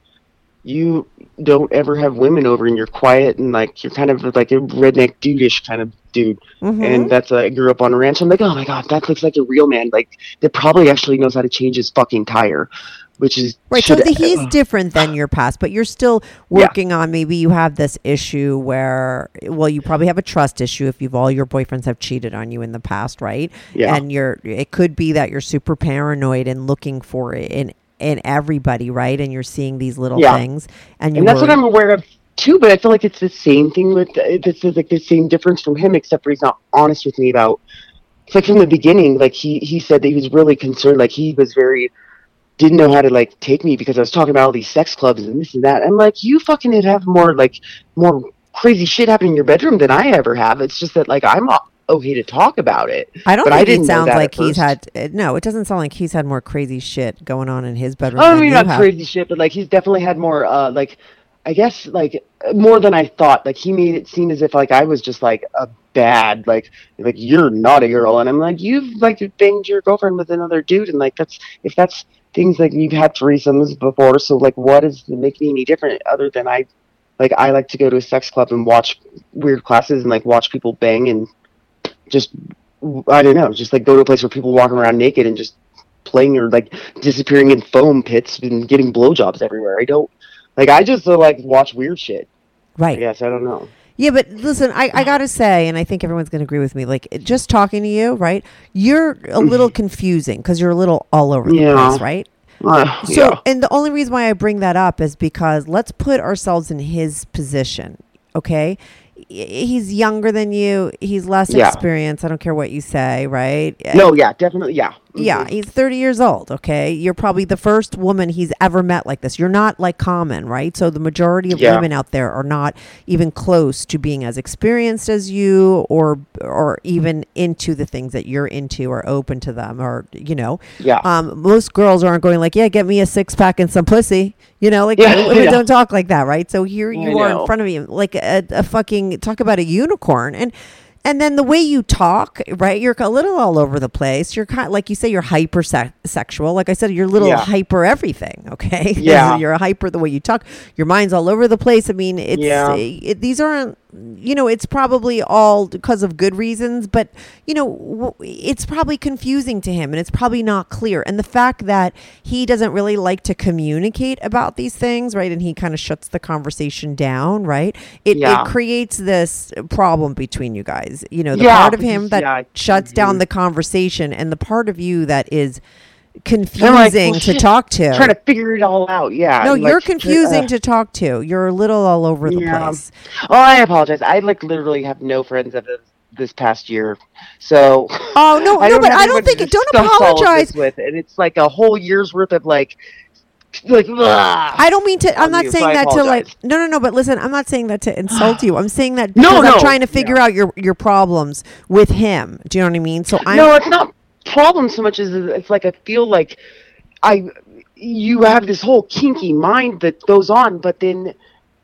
[SPEAKER 5] you don't ever have women over and you're quiet and, like, you're kind of like a redneck dude-ish kind of dude.
[SPEAKER 1] Mm-hmm.
[SPEAKER 5] And that's, uh, I grew up on a ranch. I'm like, oh, my God, that looks like a real man. Like, that probably actually knows how to change his fucking tire. Which is
[SPEAKER 1] Right, so
[SPEAKER 5] should-
[SPEAKER 1] the, he's different than your past, but you're still working on maybe you have this issue where, well, you probably have a trust issue if you've all your boyfriends have cheated on you in the past, right?
[SPEAKER 5] Yeah.
[SPEAKER 1] And you're, it could be that you're super paranoid and looking for it in in everybody, right? And you're seeing these little
[SPEAKER 5] Yeah.
[SPEAKER 1] things, and you
[SPEAKER 5] And that's
[SPEAKER 1] worry-
[SPEAKER 5] what I'm aware of too. But I feel like it's the same thing with it's like the same difference from him, except for he's not honest with me about. It's like from the beginning, like he he said that he was really concerned, like he was very. Didn't know how to like take me because I was talking about all these sex clubs and this and that. I'm like, you fucking did have more like more crazy shit happen in your bedroom than I ever have. It's just that like I'm okay to talk about it.
[SPEAKER 1] I don't
[SPEAKER 5] but
[SPEAKER 1] think
[SPEAKER 5] I didn't
[SPEAKER 1] it
[SPEAKER 5] know
[SPEAKER 1] sounds
[SPEAKER 5] that
[SPEAKER 1] like
[SPEAKER 5] at
[SPEAKER 1] he's
[SPEAKER 5] first.
[SPEAKER 1] had. uh, No, it doesn't sound like he's had more crazy shit going on in his bedroom.
[SPEAKER 5] I
[SPEAKER 1] than
[SPEAKER 5] mean,
[SPEAKER 1] you
[SPEAKER 5] not
[SPEAKER 1] have.
[SPEAKER 5] crazy shit, but like he's definitely had more. Uh, like I guess like more than I thought. Like he made it seem as if like I was just like a bad like like you're not a girl, and I'm like you've like banged your girlfriend with another dude, and like that's if that's. Things like you've had threesomes before, so like what does it make me any different other than I like I like to go to a sex club and watch weird classes and like watch people bang and just I don't know, just like go to a place where people walking around naked and just playing or like disappearing in foam pits and getting blowjobs everywhere. I don't like I just uh, like watch weird shit.
[SPEAKER 1] Right.
[SPEAKER 5] Yes, I don't know.
[SPEAKER 1] Yeah, but listen, I, I got to say, and I think everyone's going to agree with me, like, it- just talking to you, right, you're a little confusing because you're a little all over the
[SPEAKER 5] Yeah.
[SPEAKER 1] place, right?
[SPEAKER 5] Uh,
[SPEAKER 1] So,
[SPEAKER 5] yeah.
[SPEAKER 1] and the only reason why I bring that up is because let's put ourselves in his position, okay? Y- He's younger than you. He's less
[SPEAKER 5] Yeah.
[SPEAKER 1] experienced. I don't care what you say, right?
[SPEAKER 5] No, yeah, definitely, yeah.
[SPEAKER 1] Yeah,
[SPEAKER 5] Mhm.
[SPEAKER 1] he's thirty years old, okay? You're probably the first woman he's ever met like this. You're not like common, right? So the majority of
[SPEAKER 5] Yeah.
[SPEAKER 1] women out there are not even close to being as experienced as you or or even into the things that you're into or open to them or, you know.
[SPEAKER 5] Yeah.
[SPEAKER 1] Um, most girls aren't going like, yeah, get me a six pack and some pussy. You know, like
[SPEAKER 5] Yeah,
[SPEAKER 1] women
[SPEAKER 5] yeah.
[SPEAKER 1] don't talk like that, right? So here you
[SPEAKER 5] I
[SPEAKER 1] are
[SPEAKER 5] know.
[SPEAKER 1] in front of me like a, a fucking, talk about a unicorn. And And then the way you talk, right? You're a little all over the place. You're kind of, like you say, you're hyper sexual. Like I said, you're a little
[SPEAKER 5] Yeah.
[SPEAKER 1] hyper everything. Okay.
[SPEAKER 5] Yeah.
[SPEAKER 1] You're a hyper the way you talk. Your mind's all over the place. I mean, it's
[SPEAKER 5] Yeah.
[SPEAKER 1] it, these aren't you know, it's probably all because of good reasons, but, you know, w- it's probably confusing to him and it's probably not clear. And the fact that he doesn't really like to communicate about these things, right? And he kind of shuts the conversation down, right? It,
[SPEAKER 5] Yeah.
[SPEAKER 1] it creates this problem between you guys. You know, the
[SPEAKER 5] Yeah,
[SPEAKER 1] part of him
[SPEAKER 5] because-
[SPEAKER 1] that
[SPEAKER 5] yeah,
[SPEAKER 1] shuts down
[SPEAKER 5] mhm.
[SPEAKER 1] the conversation and the part of you that is
[SPEAKER 5] I'm like,
[SPEAKER 1] confusing
[SPEAKER 5] well,
[SPEAKER 1] to
[SPEAKER 5] shit,
[SPEAKER 1] talk to.
[SPEAKER 5] Trying to figure it all out. Yeah.
[SPEAKER 1] No,
[SPEAKER 5] and,
[SPEAKER 1] you're
[SPEAKER 5] like,
[SPEAKER 1] confusing
[SPEAKER 5] uh,
[SPEAKER 1] to talk to. You're a little all over the
[SPEAKER 5] Yeah.
[SPEAKER 1] place.
[SPEAKER 5] Oh, I apologize. I like literally have no friends of this, this past year, so.
[SPEAKER 1] Oh, no,
[SPEAKER 5] I
[SPEAKER 1] no, but
[SPEAKER 5] have
[SPEAKER 1] I don't
[SPEAKER 5] anyone to
[SPEAKER 1] think- don't
[SPEAKER 5] discuss all of
[SPEAKER 1] apologize.
[SPEAKER 5] this with, and it's like a whole year's worth of like, like. Ugh.
[SPEAKER 1] I don't mean to. I'm
[SPEAKER 5] on
[SPEAKER 1] not
[SPEAKER 5] you,
[SPEAKER 1] saying
[SPEAKER 5] so I
[SPEAKER 1] that to like.
[SPEAKER 5] apologize.
[SPEAKER 1] No, no, no. But listen, I'm not saying that to insult you. I'm saying that
[SPEAKER 5] No,
[SPEAKER 1] because I'm
[SPEAKER 5] no,
[SPEAKER 1] trying to figure
[SPEAKER 5] yeah.
[SPEAKER 1] out your your problems with him. Do you know what I mean? So I'm.
[SPEAKER 5] No, it's not problem so much as it's like I feel like I, you have this whole kinky mind that goes on, but then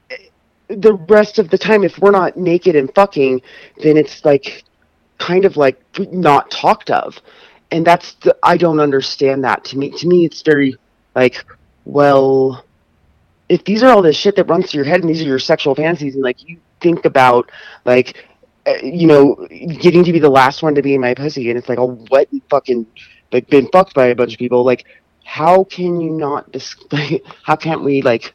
[SPEAKER 5] the rest of the time, if we're not naked and fucking, then it's like kind of like not talked of, and that's the, I don't understand that. To me, to me, it's very like, well, if these are all the shit that runs through your head and these are your sexual fantasies, and like you think about like. Uh, you know, getting to be the last one to be in my pussy, and it's like all wet and fucking, like, been fucked by a bunch of people. Like, how can you not dis- how can't we like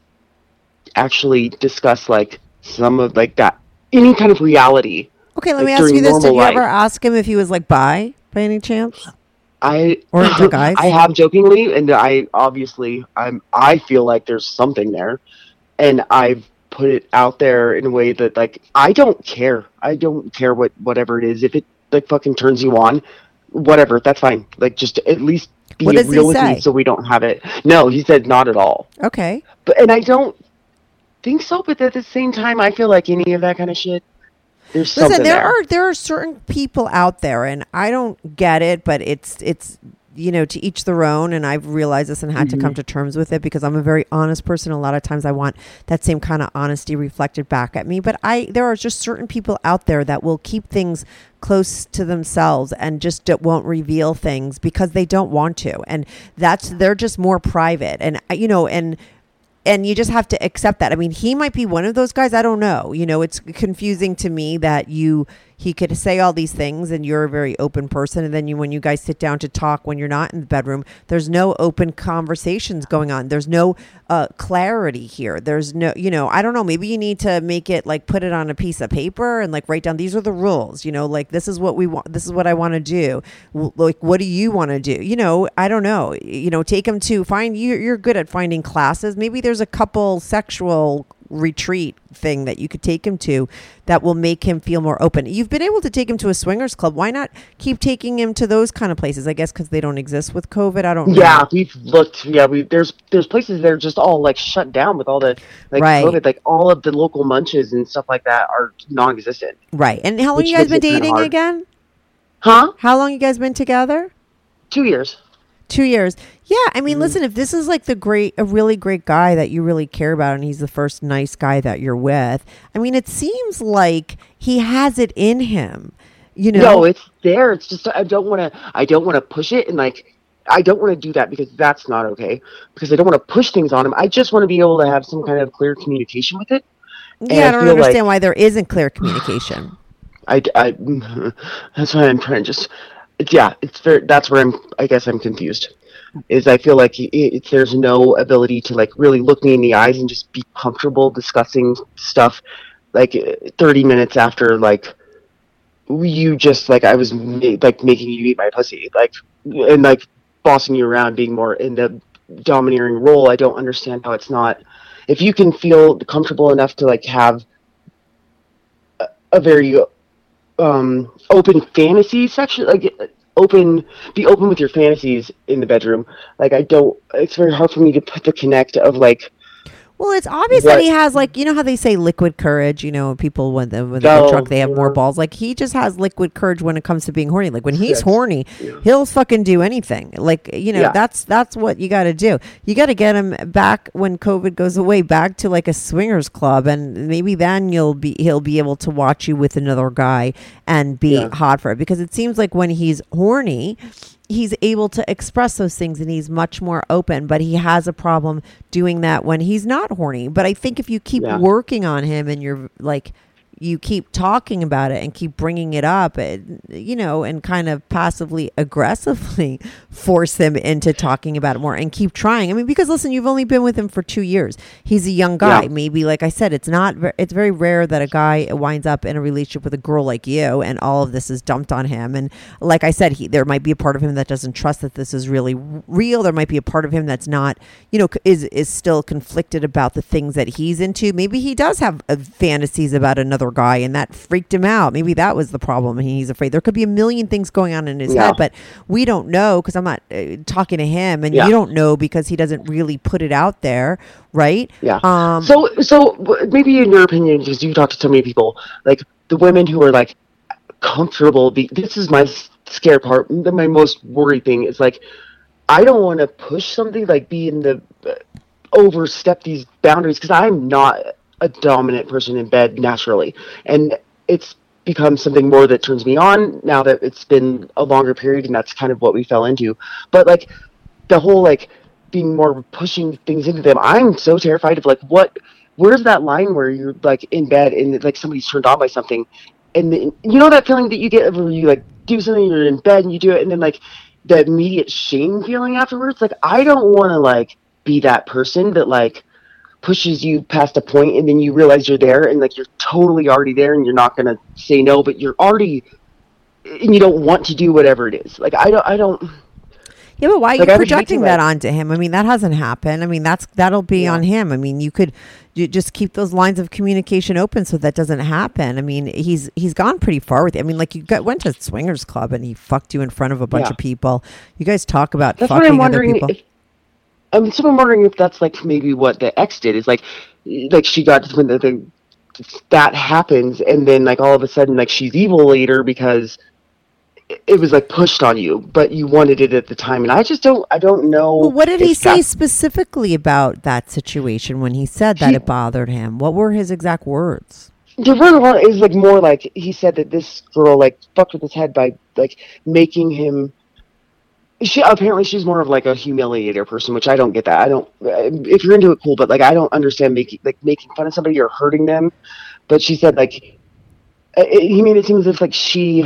[SPEAKER 5] actually discuss like some of like that any kind of reality?
[SPEAKER 1] Okay, let
[SPEAKER 5] like,
[SPEAKER 1] me ask
[SPEAKER 5] during
[SPEAKER 1] you this: Did
[SPEAKER 5] normal
[SPEAKER 1] you ever
[SPEAKER 5] life?
[SPEAKER 1] ask him if he was like bi by any chance?
[SPEAKER 5] I
[SPEAKER 1] Or into guys?
[SPEAKER 5] I have jokingly, and I obviously I'm I feel like there's something there, and I've put it out there in a way that like I don't care. I don't care what whatever it is. If it like fucking turns you on, whatever, that's fine. Like just at least be
[SPEAKER 1] What does he
[SPEAKER 5] real with
[SPEAKER 1] say?
[SPEAKER 5] me so we don't have it. No, he said not at all.
[SPEAKER 1] Okay.
[SPEAKER 5] But and I don't think so. But at the same time, I feel like any of that kind of shit. There's something
[SPEAKER 1] Listen, there
[SPEAKER 5] there.
[SPEAKER 1] are there are certain people out there, and I don't get it, but it's it's you know to each their own. And I've realized this and had
[SPEAKER 5] Mm-hmm.
[SPEAKER 1] to come to terms with it because I'm a very honest person. A lot of times, I want that same kind of honesty reflected back at me. But I there are just certain people out there that will keep things close to themselves and just don't, won't reveal things because they don't want to, and that's they're just more private. And you know and. And you just have to accept that. I mean, he might be one of those guys. I don't know. You know, it's confusing to me that you he could say all these things and you're a very open person. And then you, when you guys sit down to talk, when you're not in the bedroom, there's no open conversations going on. There's no uh, clarity here. There's no, you know, I don't know. Maybe you need to make it like put it on a piece of paper and like write down, these are the rules, you know, like this is what we want. This is what I want to do. W- Like, what do you want to do? You know, I don't know. You know, take them to find you. You're good at finding classes. Maybe there's a couple sexual retreat thing that you could take him to that will make him feel more open. You've been able to take him to a swingers club. Why not keep taking him to those kind of places? I guess because they don't exist with COVID. I don't know.
[SPEAKER 5] Yeah, we've looked. Yeah, we there's there's places that are just all like shut down with all the like
[SPEAKER 1] Right.
[SPEAKER 5] COVID. Like all of the local munches and stuff like that are non-existent.
[SPEAKER 1] Right. And how long
[SPEAKER 5] Which
[SPEAKER 1] you guys been
[SPEAKER 5] makes it kinda
[SPEAKER 1] dating
[SPEAKER 5] hard.
[SPEAKER 1] again?
[SPEAKER 5] Huh?
[SPEAKER 1] How long you guys been together?
[SPEAKER 5] Two years.
[SPEAKER 1] Two years. Yeah, I
[SPEAKER 5] Mm-hmm.
[SPEAKER 1] mean, listen, if this is like the great, a really great guy that you really care about, and he's the first nice guy that you're with, I mean, it seems like he has it in him. You know,
[SPEAKER 5] No, it's there. It's just I don't want to. I don't want to push it, and like I don't want to do that because that's not okay. Because I don't want to push things on him. I just want to be able to have some kind of clear communication with it.
[SPEAKER 1] yeah, I
[SPEAKER 5] I
[SPEAKER 1] don't
[SPEAKER 5] feel
[SPEAKER 1] understand
[SPEAKER 5] like-
[SPEAKER 1] why there isn't clear communication.
[SPEAKER 5] I, I that's why I'm trying to just. Yeah, it's very. That's where I'm. I guess I'm confused. Is I feel like it, it, there's no ability to like really look me in the eyes and just be comfortable discussing stuff like thirty minutes after like you just like I was ma- like making you eat my pussy like and like bossing you around, being more in the domineering role. I don't understand how it's not. If you can feel comfortable enough to like have a, a very um open fantasy section, like open be open with your fantasies in the bedroom, like I don't it's very hard for me to put the connect of like
[SPEAKER 1] Well, it's obvious
[SPEAKER 5] What-
[SPEAKER 1] that he has, like, you know how they say liquid courage, you know, people when, they, when they
[SPEAKER 5] No,
[SPEAKER 1] get drunk, they have more
[SPEAKER 5] yeah.
[SPEAKER 1] balls. Like, he just has liquid courage when it comes to being horny. Like, when he's
[SPEAKER 5] Yes.
[SPEAKER 1] horny,
[SPEAKER 5] Yeah.
[SPEAKER 1] he'll fucking do anything. Like, you know,
[SPEAKER 5] Yeah.
[SPEAKER 1] that's that's what you got to do. You got to get him back when COVID goes away, back to like a swingers club. And maybe then you'll be, he'll be able to watch you with another guy and be
[SPEAKER 5] Yeah.
[SPEAKER 1] hot for it. Because it seems like when he's horny, he's able to express those things and he's much more open, but he has a problem doing that when he's not horny. But I think if you keep
[SPEAKER 5] Yeah.
[SPEAKER 1] working on him and you're like, you keep talking about it and keep bringing it up, and, you know, and kind of passively aggressively force him into talking about it more and keep trying. I mean, because listen, you've only been with him for two years. He's a young guy.
[SPEAKER 5] Yeah.
[SPEAKER 1] Maybe, like I said, it's not, it's very rare that a guy winds up in a relationship with a girl like you and all of this is dumped on him. And like I said, he, there might be a part of him that doesn't trust that this is really real. There might be a part of him that's not, you know, is, is still conflicted about the things that he's into. Maybe he does have uh, fantasies about another guy and that freaked him out. Maybe that was the problem and he's afraid. There could be a million things going on in his
[SPEAKER 5] yeah.
[SPEAKER 1] head, but we don't know because I'm not uh, talking to him, and
[SPEAKER 5] yeah.
[SPEAKER 1] you don't know because he doesn't really put it out there, right?
[SPEAKER 5] Yeah.
[SPEAKER 1] Um,
[SPEAKER 5] so, so maybe in your opinion, because you talk to so many people, like the women who are like comfortable, be, this is my scare part, my most worried thing is like, I don't want to push something, like be in the, uh, overstep these boundaries, because I'm not a dominant person in bed naturally, and it's become something more that turns me on now that it's been a longer period, and that's kind of what we fell into. But like the whole like being more pushing things into them, I'm so terrified of like what where's that line where you're like in bed and like somebody's turned on by something, and then, you know that feeling that you get where you like do something, you're in bed and you do it, and then like the immediate shame feeling afterwards. Like I don't want to like be that person that like pushes you past a point and then you realize you're there and like you're totally already there and you're not going to say no, but you're already, and you don't want to do whatever it is. Like I don't, I don't.
[SPEAKER 1] Yeah, but why are
[SPEAKER 5] like,
[SPEAKER 1] you
[SPEAKER 5] I
[SPEAKER 1] projecting that
[SPEAKER 5] like,
[SPEAKER 1] onto him? I mean, that hasn't happened. I mean, that's, that'll be
[SPEAKER 5] yeah.
[SPEAKER 1] on him. I mean, you could you just keep those lines of communication open so that doesn't happen. I mean, he's, he's gone pretty far with it. I mean, like you got, went to a swingers club and he fucked you in front of a bunch
[SPEAKER 5] yeah.
[SPEAKER 1] of people. You guys talk about
[SPEAKER 5] that's
[SPEAKER 1] fucking
[SPEAKER 5] what I'm
[SPEAKER 1] other
[SPEAKER 5] wondering
[SPEAKER 1] people.
[SPEAKER 5] If, I'm sort of wondering if that's like maybe what the ex did is like, like she got when the, the that happens and then like all of a sudden like she's evil later because it was like pushed on you, but you wanted it at the time. And I just don't, I don't know.
[SPEAKER 1] Well, what did he say specifically about that situation when he said that
[SPEAKER 5] he,
[SPEAKER 1] it bothered him? What were his exact words?
[SPEAKER 5] The word one is like more like he said that this girl like fucked with his head by like making him. She apparently she's more of like a humiliator person, which I don't get that. I don't. If you're into it, cool, but like I don't understand making like making fun of somebody or hurting them. But she said like it, he made it seem as if like she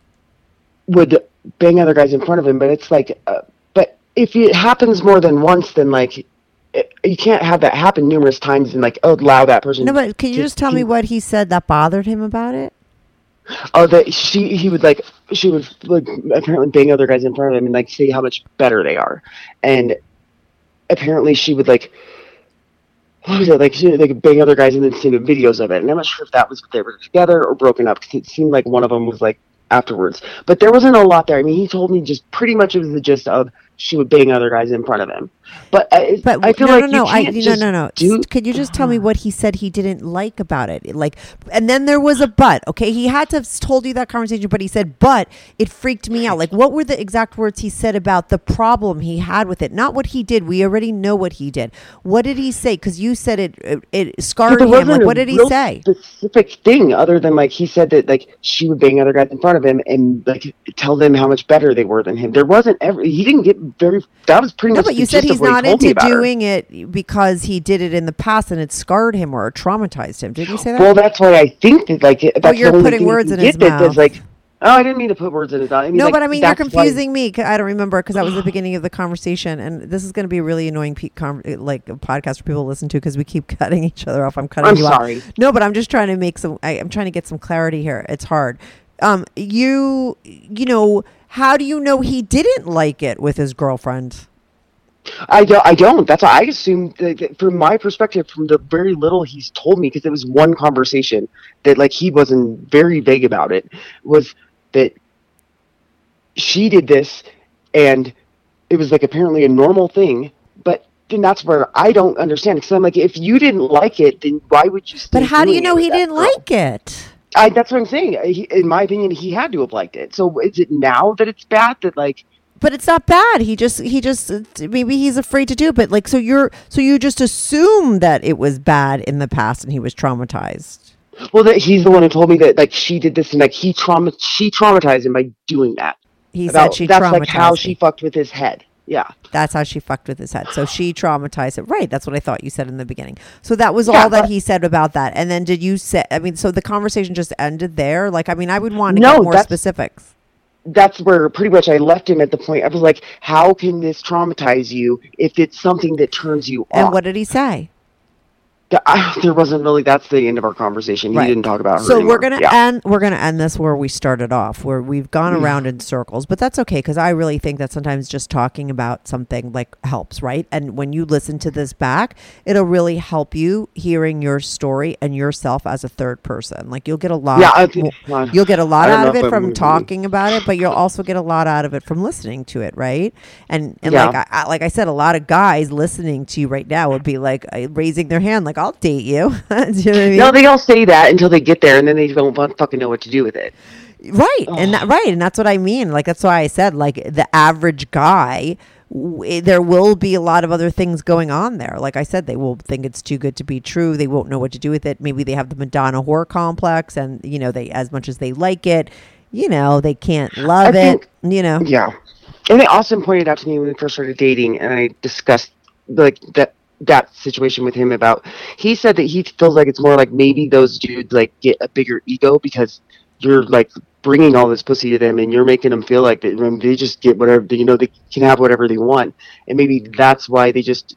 [SPEAKER 5] would bang other guys in front of him, but it's like, uh, but if it happens more than once, then like it, you can't have that happen numerous times and like allow that person.
[SPEAKER 1] No, but can you
[SPEAKER 5] to,
[SPEAKER 1] just tell
[SPEAKER 5] to,
[SPEAKER 1] me what he said that bothered him about it?
[SPEAKER 5] Oh, that she he would like she would like apparently bang other guys in front of him and like say how much better they are, and apparently she would like what was it like she would like bang other guys and then send him videos of it, and I'm not sure if that was if they were together or broken up because it seemed like one of them was like afterwards, but there wasn't a lot there. I mean, he told me just pretty much it was the gist of she would bang other guys in front of him. But I,
[SPEAKER 1] but
[SPEAKER 5] I feel
[SPEAKER 1] no,
[SPEAKER 5] like
[SPEAKER 1] no, no,
[SPEAKER 5] you
[SPEAKER 1] I,
[SPEAKER 5] can't
[SPEAKER 1] no,
[SPEAKER 5] just
[SPEAKER 1] no, no.
[SPEAKER 5] do...
[SPEAKER 1] Could you just tell me what he said he didn't like about it? Like, and then there was a but. Okay, he had to have told you that conversation, but he said, "But it freaked me out." Like, what were the exact words he said about the problem he had with it? Not what he did. We already know what he did. What did he say? Because you said it, it, it scarred
[SPEAKER 5] yeah,
[SPEAKER 1] him. Like, what did he say?
[SPEAKER 5] Specific thing other than like he said that like she would bang other guys in front of him and like tell them how much better they were than him. There wasn't ever. He didn't get very. That was pretty
[SPEAKER 1] No,
[SPEAKER 5] much.
[SPEAKER 1] but you
[SPEAKER 5] the
[SPEAKER 1] said
[SPEAKER 5] gist
[SPEAKER 1] he's
[SPEAKER 5] of what
[SPEAKER 1] not
[SPEAKER 5] he told me
[SPEAKER 1] into
[SPEAKER 5] about her.
[SPEAKER 1] doing it because he did it in the past and it scarred him or traumatized him. Did you say that?
[SPEAKER 5] Well, that's why I think that like that's
[SPEAKER 1] oh, you're
[SPEAKER 5] the only
[SPEAKER 1] putting
[SPEAKER 5] thing
[SPEAKER 1] words
[SPEAKER 5] you
[SPEAKER 1] in
[SPEAKER 5] get
[SPEAKER 1] his
[SPEAKER 5] that
[SPEAKER 1] mouth.
[SPEAKER 5] does, like, oh, I didn't mean to put words in his mouth. I mean,
[SPEAKER 1] no,
[SPEAKER 5] like,
[SPEAKER 1] but I mean you're
[SPEAKER 5] that's
[SPEAKER 1] confusing
[SPEAKER 5] why...
[SPEAKER 1] me. 'Cause I don't remember because that was the beginning of the conversation, and this is going to be a really annoying pe- com- like a podcast for people to listen to because we keep cutting each other off. I'm cutting
[SPEAKER 5] I'm
[SPEAKER 1] you
[SPEAKER 5] sorry.
[SPEAKER 1] off. No, but I'm just trying to make some. I, I'm trying to get some clarity here. It's hard. Um, you, you know, how do you know he didn't like it with his girlfriend?
[SPEAKER 5] I don't. I don't. That's why I assume that from my perspective, from the very little he's told me, because it was one conversation that like he wasn't very vague about it, was that she did this, and it was like apparently a normal thing. But then that's where I don't understand. Because I'm like, if you didn't like it, then why would you? Stay
[SPEAKER 1] But how do you
[SPEAKER 5] doing
[SPEAKER 1] know
[SPEAKER 5] it
[SPEAKER 1] he
[SPEAKER 5] with that
[SPEAKER 1] didn't
[SPEAKER 5] girl?
[SPEAKER 1] like it?
[SPEAKER 5] I, that's what I'm saying. He, in my opinion, he had to have liked it. So is it now that it's bad that like?
[SPEAKER 1] But it's not bad. He just, he just, maybe he's afraid to do it. But like, so you're, so you just assume that it was bad in the past and he was traumatized.
[SPEAKER 5] Well, that he's the one who told me that like she did this and like he trauma, she traumatized him by doing that.
[SPEAKER 1] He
[SPEAKER 5] About,
[SPEAKER 1] said she
[SPEAKER 5] that's
[SPEAKER 1] traumatized
[SPEAKER 5] like how
[SPEAKER 1] me.
[SPEAKER 5] she fucked with his head. Yeah.
[SPEAKER 1] That's how she fucked with his head. So she traumatized it. Right. That's what I thought you said in the beginning. So that was
[SPEAKER 5] Yeah,
[SPEAKER 1] all that
[SPEAKER 5] but-
[SPEAKER 1] he said about that. And then did you say, I mean, so the conversation just ended there? Like, I mean, I would want to
[SPEAKER 5] No,
[SPEAKER 1] get more
[SPEAKER 5] that's-
[SPEAKER 1] specifics.
[SPEAKER 5] That's where pretty much I left him at the point. I was like, how can this traumatize you if it's something that turns you
[SPEAKER 1] And
[SPEAKER 5] off?
[SPEAKER 1] what did he say?
[SPEAKER 5] The- I- there wasn't really, that's the end of our conversation.
[SPEAKER 1] Right.
[SPEAKER 5] He didn't talk about her
[SPEAKER 1] So
[SPEAKER 5] anymore.
[SPEAKER 1] we're gonna
[SPEAKER 5] Yeah.
[SPEAKER 1] end. We're gonna end this where we started off, where we've gone around in circles. But that's okay because I really think that sometimes just talking about something like helps, right? And when you listen to this back, it'll really help you hearing your story and yourself as a third person. Like you'll get a lot.
[SPEAKER 5] Yeah, I think-
[SPEAKER 1] well, you'll get a lot
[SPEAKER 5] I don't
[SPEAKER 1] out
[SPEAKER 5] know
[SPEAKER 1] of
[SPEAKER 5] if
[SPEAKER 1] it
[SPEAKER 5] I'm
[SPEAKER 1] from
[SPEAKER 5] gonna-
[SPEAKER 1] talking about it, but you'll also get a lot out of it from listening to it, right? And and
[SPEAKER 5] Yeah.
[SPEAKER 1] like I, I, like I said, a lot of guys listening to you right now would be like uh, raising their hand, like I'll date you. Do you know what I mean?
[SPEAKER 5] No, they all say that until they get there, and then they don't fucking know what to do with it.
[SPEAKER 1] Right. And that, right. And that's what I mean. Like, that's why I said, like, the average guy, w- there will be a lot of other things going on there. Like I said, they will think it's too good to be true. They won't know what to do with it. Maybe they have the Madonna whore complex and, you know, they, as much as they like it, you know, they can't love
[SPEAKER 5] I
[SPEAKER 1] it,
[SPEAKER 5] think-
[SPEAKER 1] you know.
[SPEAKER 5] Yeah. And then Austin pointed out to me when we first started dating, and I discussed like that that situation with him about. He said that he feels like it's more like maybe those dudes like get a bigger ego because you're like bringing all this pussy to them, and you're making them feel like that um, they just get whatever, you know, they can have whatever they want, and maybe that's why they just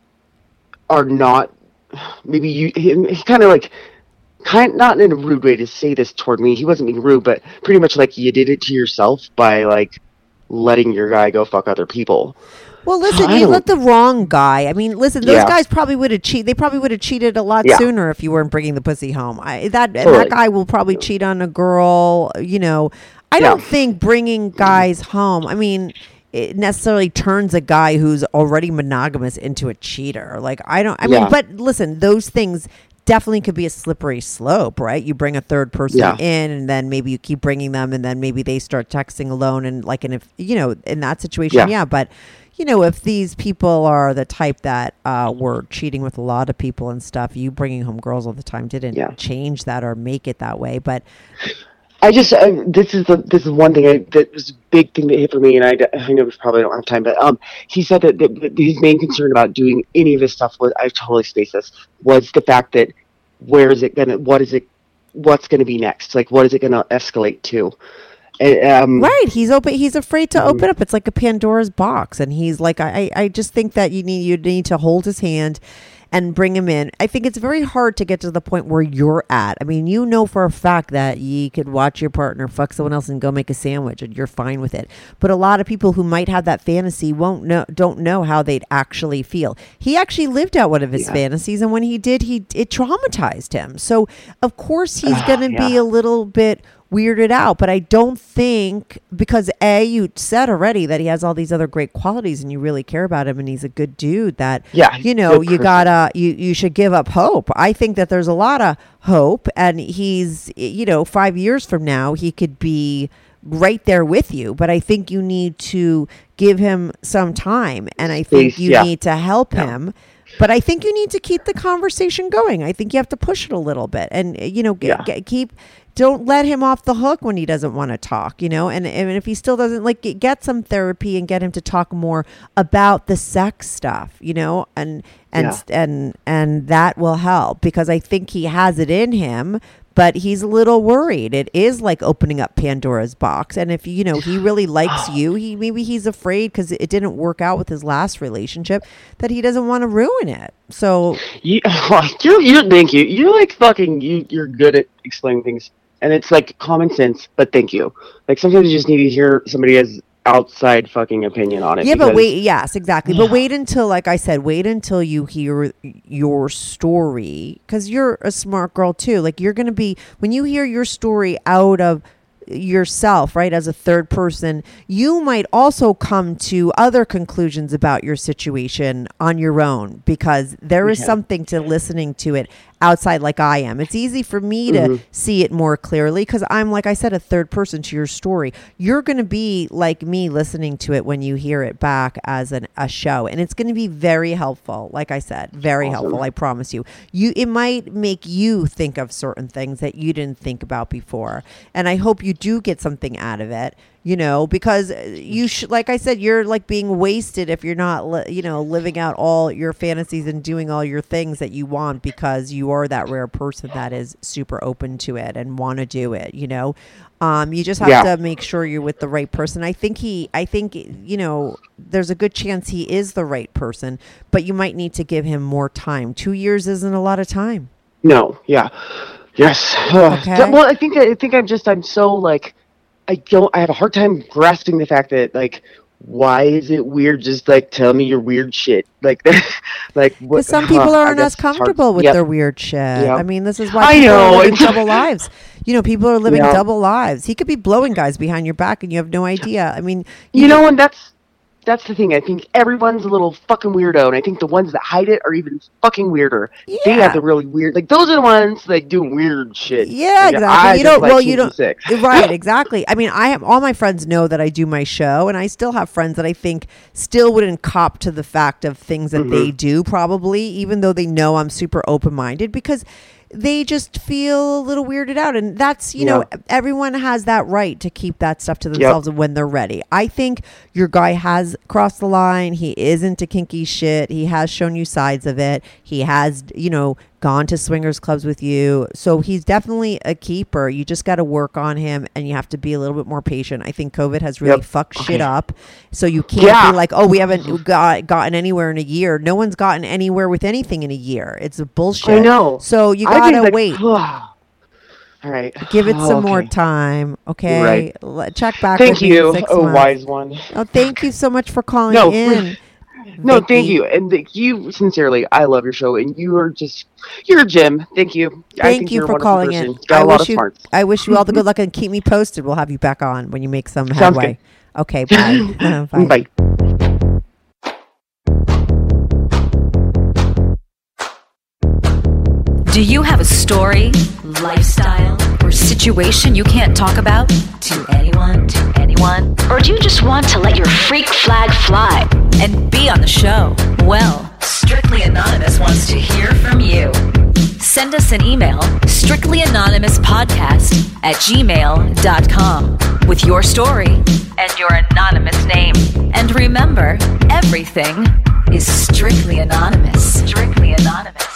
[SPEAKER 5] are not. Maybe you he, he kind of like. Kind not in a rude way to say this toward me. He wasn't being rude, but pretty much like you did it to yourself by like letting your guy go fuck other people.
[SPEAKER 1] Well, listen,
[SPEAKER 5] I
[SPEAKER 1] you
[SPEAKER 5] don't-
[SPEAKER 1] let the wrong guy. I mean, listen, those
[SPEAKER 5] Yeah.
[SPEAKER 1] guys probably would have cheated. They probably would have cheated a lot
[SPEAKER 5] Yeah.
[SPEAKER 1] sooner if you weren't bringing the pussy home. I, that and
[SPEAKER 5] Totally.
[SPEAKER 1] that guy will probably cheat on a girl. You know, I
[SPEAKER 5] Yeah.
[SPEAKER 1] don't think bringing guys home. I mean, it necessarily turns a guy who's already monogamous into a cheater. Like I don't. I mean,
[SPEAKER 5] Yeah.
[SPEAKER 1] but listen, those things definitely could be a slippery slope, right? You bring a third person
[SPEAKER 5] Yeah.
[SPEAKER 1] in and then maybe you keep bringing them and then maybe they start texting alone and like, and if, you know, in that situation, yeah.
[SPEAKER 5] Yeah.
[SPEAKER 1] But, you know, if these people are the type that uh, were cheating with a lot of people and stuff, you bringing home girls all the time didn't
[SPEAKER 5] Yeah.
[SPEAKER 1] change that or make it that way. But
[SPEAKER 5] I just I, this is the this is one thing I, that was a big thing that hit for me, and I, I know we probably don't have time, but um, he said that, that, that his main concern about doing any of this stuff was I totally spaced this was the fact that where is it gonna what is it what's gonna be next? Like what is it gonna escalate to? And, um,
[SPEAKER 1] right, he's open. He's afraid to
[SPEAKER 5] Mhm.
[SPEAKER 1] open up. It's like a Pandora's box, and he's like, I, I I just think that you need you need to hold his hand and bring him in. I think it's very hard to get to the point where you're at. I mean, you know for a fact that you could watch your partner fuck someone else and go make a sandwich, and you're fine with it. But a lot of people who might have that fantasy won't know, don't know how they'd actually feel. He actually lived out one of his
[SPEAKER 5] Yeah.
[SPEAKER 1] fantasies, and when he did, he it traumatized him. So of course he's
[SPEAKER 5] Ah,
[SPEAKER 1] going to be
[SPEAKER 5] yeah.
[SPEAKER 1] a little bit weirded out, but I don't think because A, you said already that he has all these other great qualities and you really care about him and he's a good dude that
[SPEAKER 5] Yeah,
[SPEAKER 1] you know
[SPEAKER 5] good
[SPEAKER 1] you
[SPEAKER 5] person.
[SPEAKER 1] gotta you you should give up hope. I think that there's a lot of hope, and he's, you know, five years from now he could be right there with you, but I think you need to give him some time, and I think
[SPEAKER 5] Space,
[SPEAKER 1] you
[SPEAKER 5] yeah.
[SPEAKER 1] need to help
[SPEAKER 5] Yeah.
[SPEAKER 1] him. But I think you need to keep the conversation going. I think you have to push it a little bit, and you know, g-
[SPEAKER 5] Yeah.
[SPEAKER 1] g- keep. Don't let him off the hook when he doesn't want to talk. You know, and and if he still doesn't, like, get, get some therapy and get him to talk more about the sex stuff. You know, and and
[SPEAKER 5] Yeah.
[SPEAKER 1] and and that will help, because I think he has it in him. But he's a little worried. It is like opening up Pandora's box. And if, you know, he really likes you, he maybe he's afraid because it didn't work out with his last relationship that he doesn't want to ruin it. So,
[SPEAKER 5] You, you're, you're, thank you. You're like fucking, you, you're good at explaining things. And it's like common sense, but thank you. Like sometimes you just need to hear somebody has outside fucking opinion on it.
[SPEAKER 1] yeah, but
[SPEAKER 5] because-
[SPEAKER 1] wait, yes, exactly. But wait until, like I said, wait until you hear your story, because you're a smart girl too. Like, you're going to be, when you hear your story out of yourself, right, as a third person, you might also come to other conclusions about your situation on your own, because there is
[SPEAKER 5] Yeah.
[SPEAKER 1] something to listening to it outside, like I am. It's easy for me to
[SPEAKER 5] Mhm.
[SPEAKER 1] see it more clearly because I'm, like I said, a third person to your story. You're going to be like me listening to it when you hear it back as an, a show, and it's going to be very helpful. Like I said, very
[SPEAKER 5] Awesome.
[SPEAKER 1] helpful. I promise you. You it might make you think of certain things that you didn't think about before, and I hope you do get something out of it. you know, because you should, like I said, you're like being wasted if you're not, li- you know, living out all your fantasies and doing all your things that you want, because you are that rare person that is super open to it and want to do it, you know. Um, you just have
[SPEAKER 5] Yeah.
[SPEAKER 1] to make sure you're with the right person. I think he, I think, you know, there's a good chance he is the right person, but you might need to give him more time. Two years isn't a lot of time.
[SPEAKER 5] No, yeah. Yes.
[SPEAKER 1] Okay.
[SPEAKER 5] Th- Well, I think I think I'm just I'm so like I don't I have a hard time grasping the fact that like why is it weird? Just like tell me your weird shit. Like like what
[SPEAKER 1] Because some people
[SPEAKER 5] huh, I
[SPEAKER 1] aren't
[SPEAKER 5] guess
[SPEAKER 1] as
[SPEAKER 5] it's hard-
[SPEAKER 1] comfortable with
[SPEAKER 5] Yep.
[SPEAKER 1] their weird shit.
[SPEAKER 5] Yep.
[SPEAKER 1] I mean, this is why
[SPEAKER 5] I
[SPEAKER 1] people
[SPEAKER 5] know,
[SPEAKER 1] are living
[SPEAKER 5] it's-
[SPEAKER 1] double lives. You know, people are living
[SPEAKER 5] Yeah.
[SPEAKER 1] double lives. He could be blowing guys behind your back and you have no idea. I mean,
[SPEAKER 5] You know, and that's that's the thing. I think everyone's a little fucking weirdo, and I think the ones that hide it are even fucking weirder. They
[SPEAKER 1] Yeah.
[SPEAKER 5] have the really weird, like those are the ones that do weird shit.
[SPEAKER 1] Yeah,
[SPEAKER 5] Like,
[SPEAKER 1] exactly.
[SPEAKER 5] I
[SPEAKER 1] You
[SPEAKER 5] just
[SPEAKER 1] don't.
[SPEAKER 5] like
[SPEAKER 1] Well, you
[SPEAKER 5] kinky
[SPEAKER 1] don't.
[SPEAKER 5] sex.
[SPEAKER 1] Right. Exactly. I mean, I have all my friends know that I do my show, and I still have friends that I think still wouldn't cop to the fact of things that they
[SPEAKER 5] Mm-hmm.
[SPEAKER 1] do, probably, even though they know I'm super open minded, because they just feel a little weirded out. And that's, you know,
[SPEAKER 5] Yeah.
[SPEAKER 1] everyone has that right to keep that stuff to themselves when they're ready. I think your guy has crossed the line. He is into kinky shit. He has shown you sides of it. He has, you know, gone to swingers clubs with you. So he's definitely a keeper. You just got to work on him, and you have to be a little bit more patient. I think COVID has really
[SPEAKER 5] Yep.
[SPEAKER 1] fucked
[SPEAKER 5] Okay.
[SPEAKER 1] shit up. So you can't
[SPEAKER 5] Yeah.
[SPEAKER 1] be like, oh, we haven't got, gotten anywhere in a year. No one's gotten anywhere with anything in a year. It's a bullshit.
[SPEAKER 5] I know.
[SPEAKER 1] So you
[SPEAKER 5] I
[SPEAKER 1] got
[SPEAKER 5] think,
[SPEAKER 1] to
[SPEAKER 5] like,
[SPEAKER 1] wait.
[SPEAKER 5] All right.
[SPEAKER 1] Give it
[SPEAKER 5] Oh,
[SPEAKER 1] some more
[SPEAKER 5] okay.
[SPEAKER 1] time, okay?
[SPEAKER 5] Right.
[SPEAKER 1] Let- check back
[SPEAKER 5] Thank
[SPEAKER 1] with me in
[SPEAKER 5] you,
[SPEAKER 1] six
[SPEAKER 5] oh
[SPEAKER 1] months.
[SPEAKER 5] wise one.
[SPEAKER 1] Oh, thank you so much for calling
[SPEAKER 5] No,
[SPEAKER 1] in.
[SPEAKER 5] No,
[SPEAKER 1] Vicky.
[SPEAKER 5] thank you, and th- you sincerely. I love your show, and you are just you're a gem. Thank you. I
[SPEAKER 1] Thank
[SPEAKER 5] think
[SPEAKER 1] you
[SPEAKER 5] you're a
[SPEAKER 1] for
[SPEAKER 5] wonderful
[SPEAKER 1] calling
[SPEAKER 5] person.
[SPEAKER 1] in.
[SPEAKER 5] Got
[SPEAKER 1] I
[SPEAKER 5] a lot
[SPEAKER 1] wish
[SPEAKER 5] of
[SPEAKER 1] you,
[SPEAKER 5] smarts.
[SPEAKER 1] I wish you all the good luck, and keep me posted. We'll have you back on when you make some
[SPEAKER 5] Sounds
[SPEAKER 1] headway. Okay, bye. Uh, bye.
[SPEAKER 5] Bye.
[SPEAKER 2] Do you have a story, lifestyle, or situation you can't talk about to anyone, to anyone? Or do you just want to let your freak flag fly and be on the show? Well, Strictly Anonymous wants to hear from you. Send us an email, strictlyanonymouspodcast at gmail dot com, with your story and your anonymous name. And remember, everything is strictly anonymous. Strictly anonymous.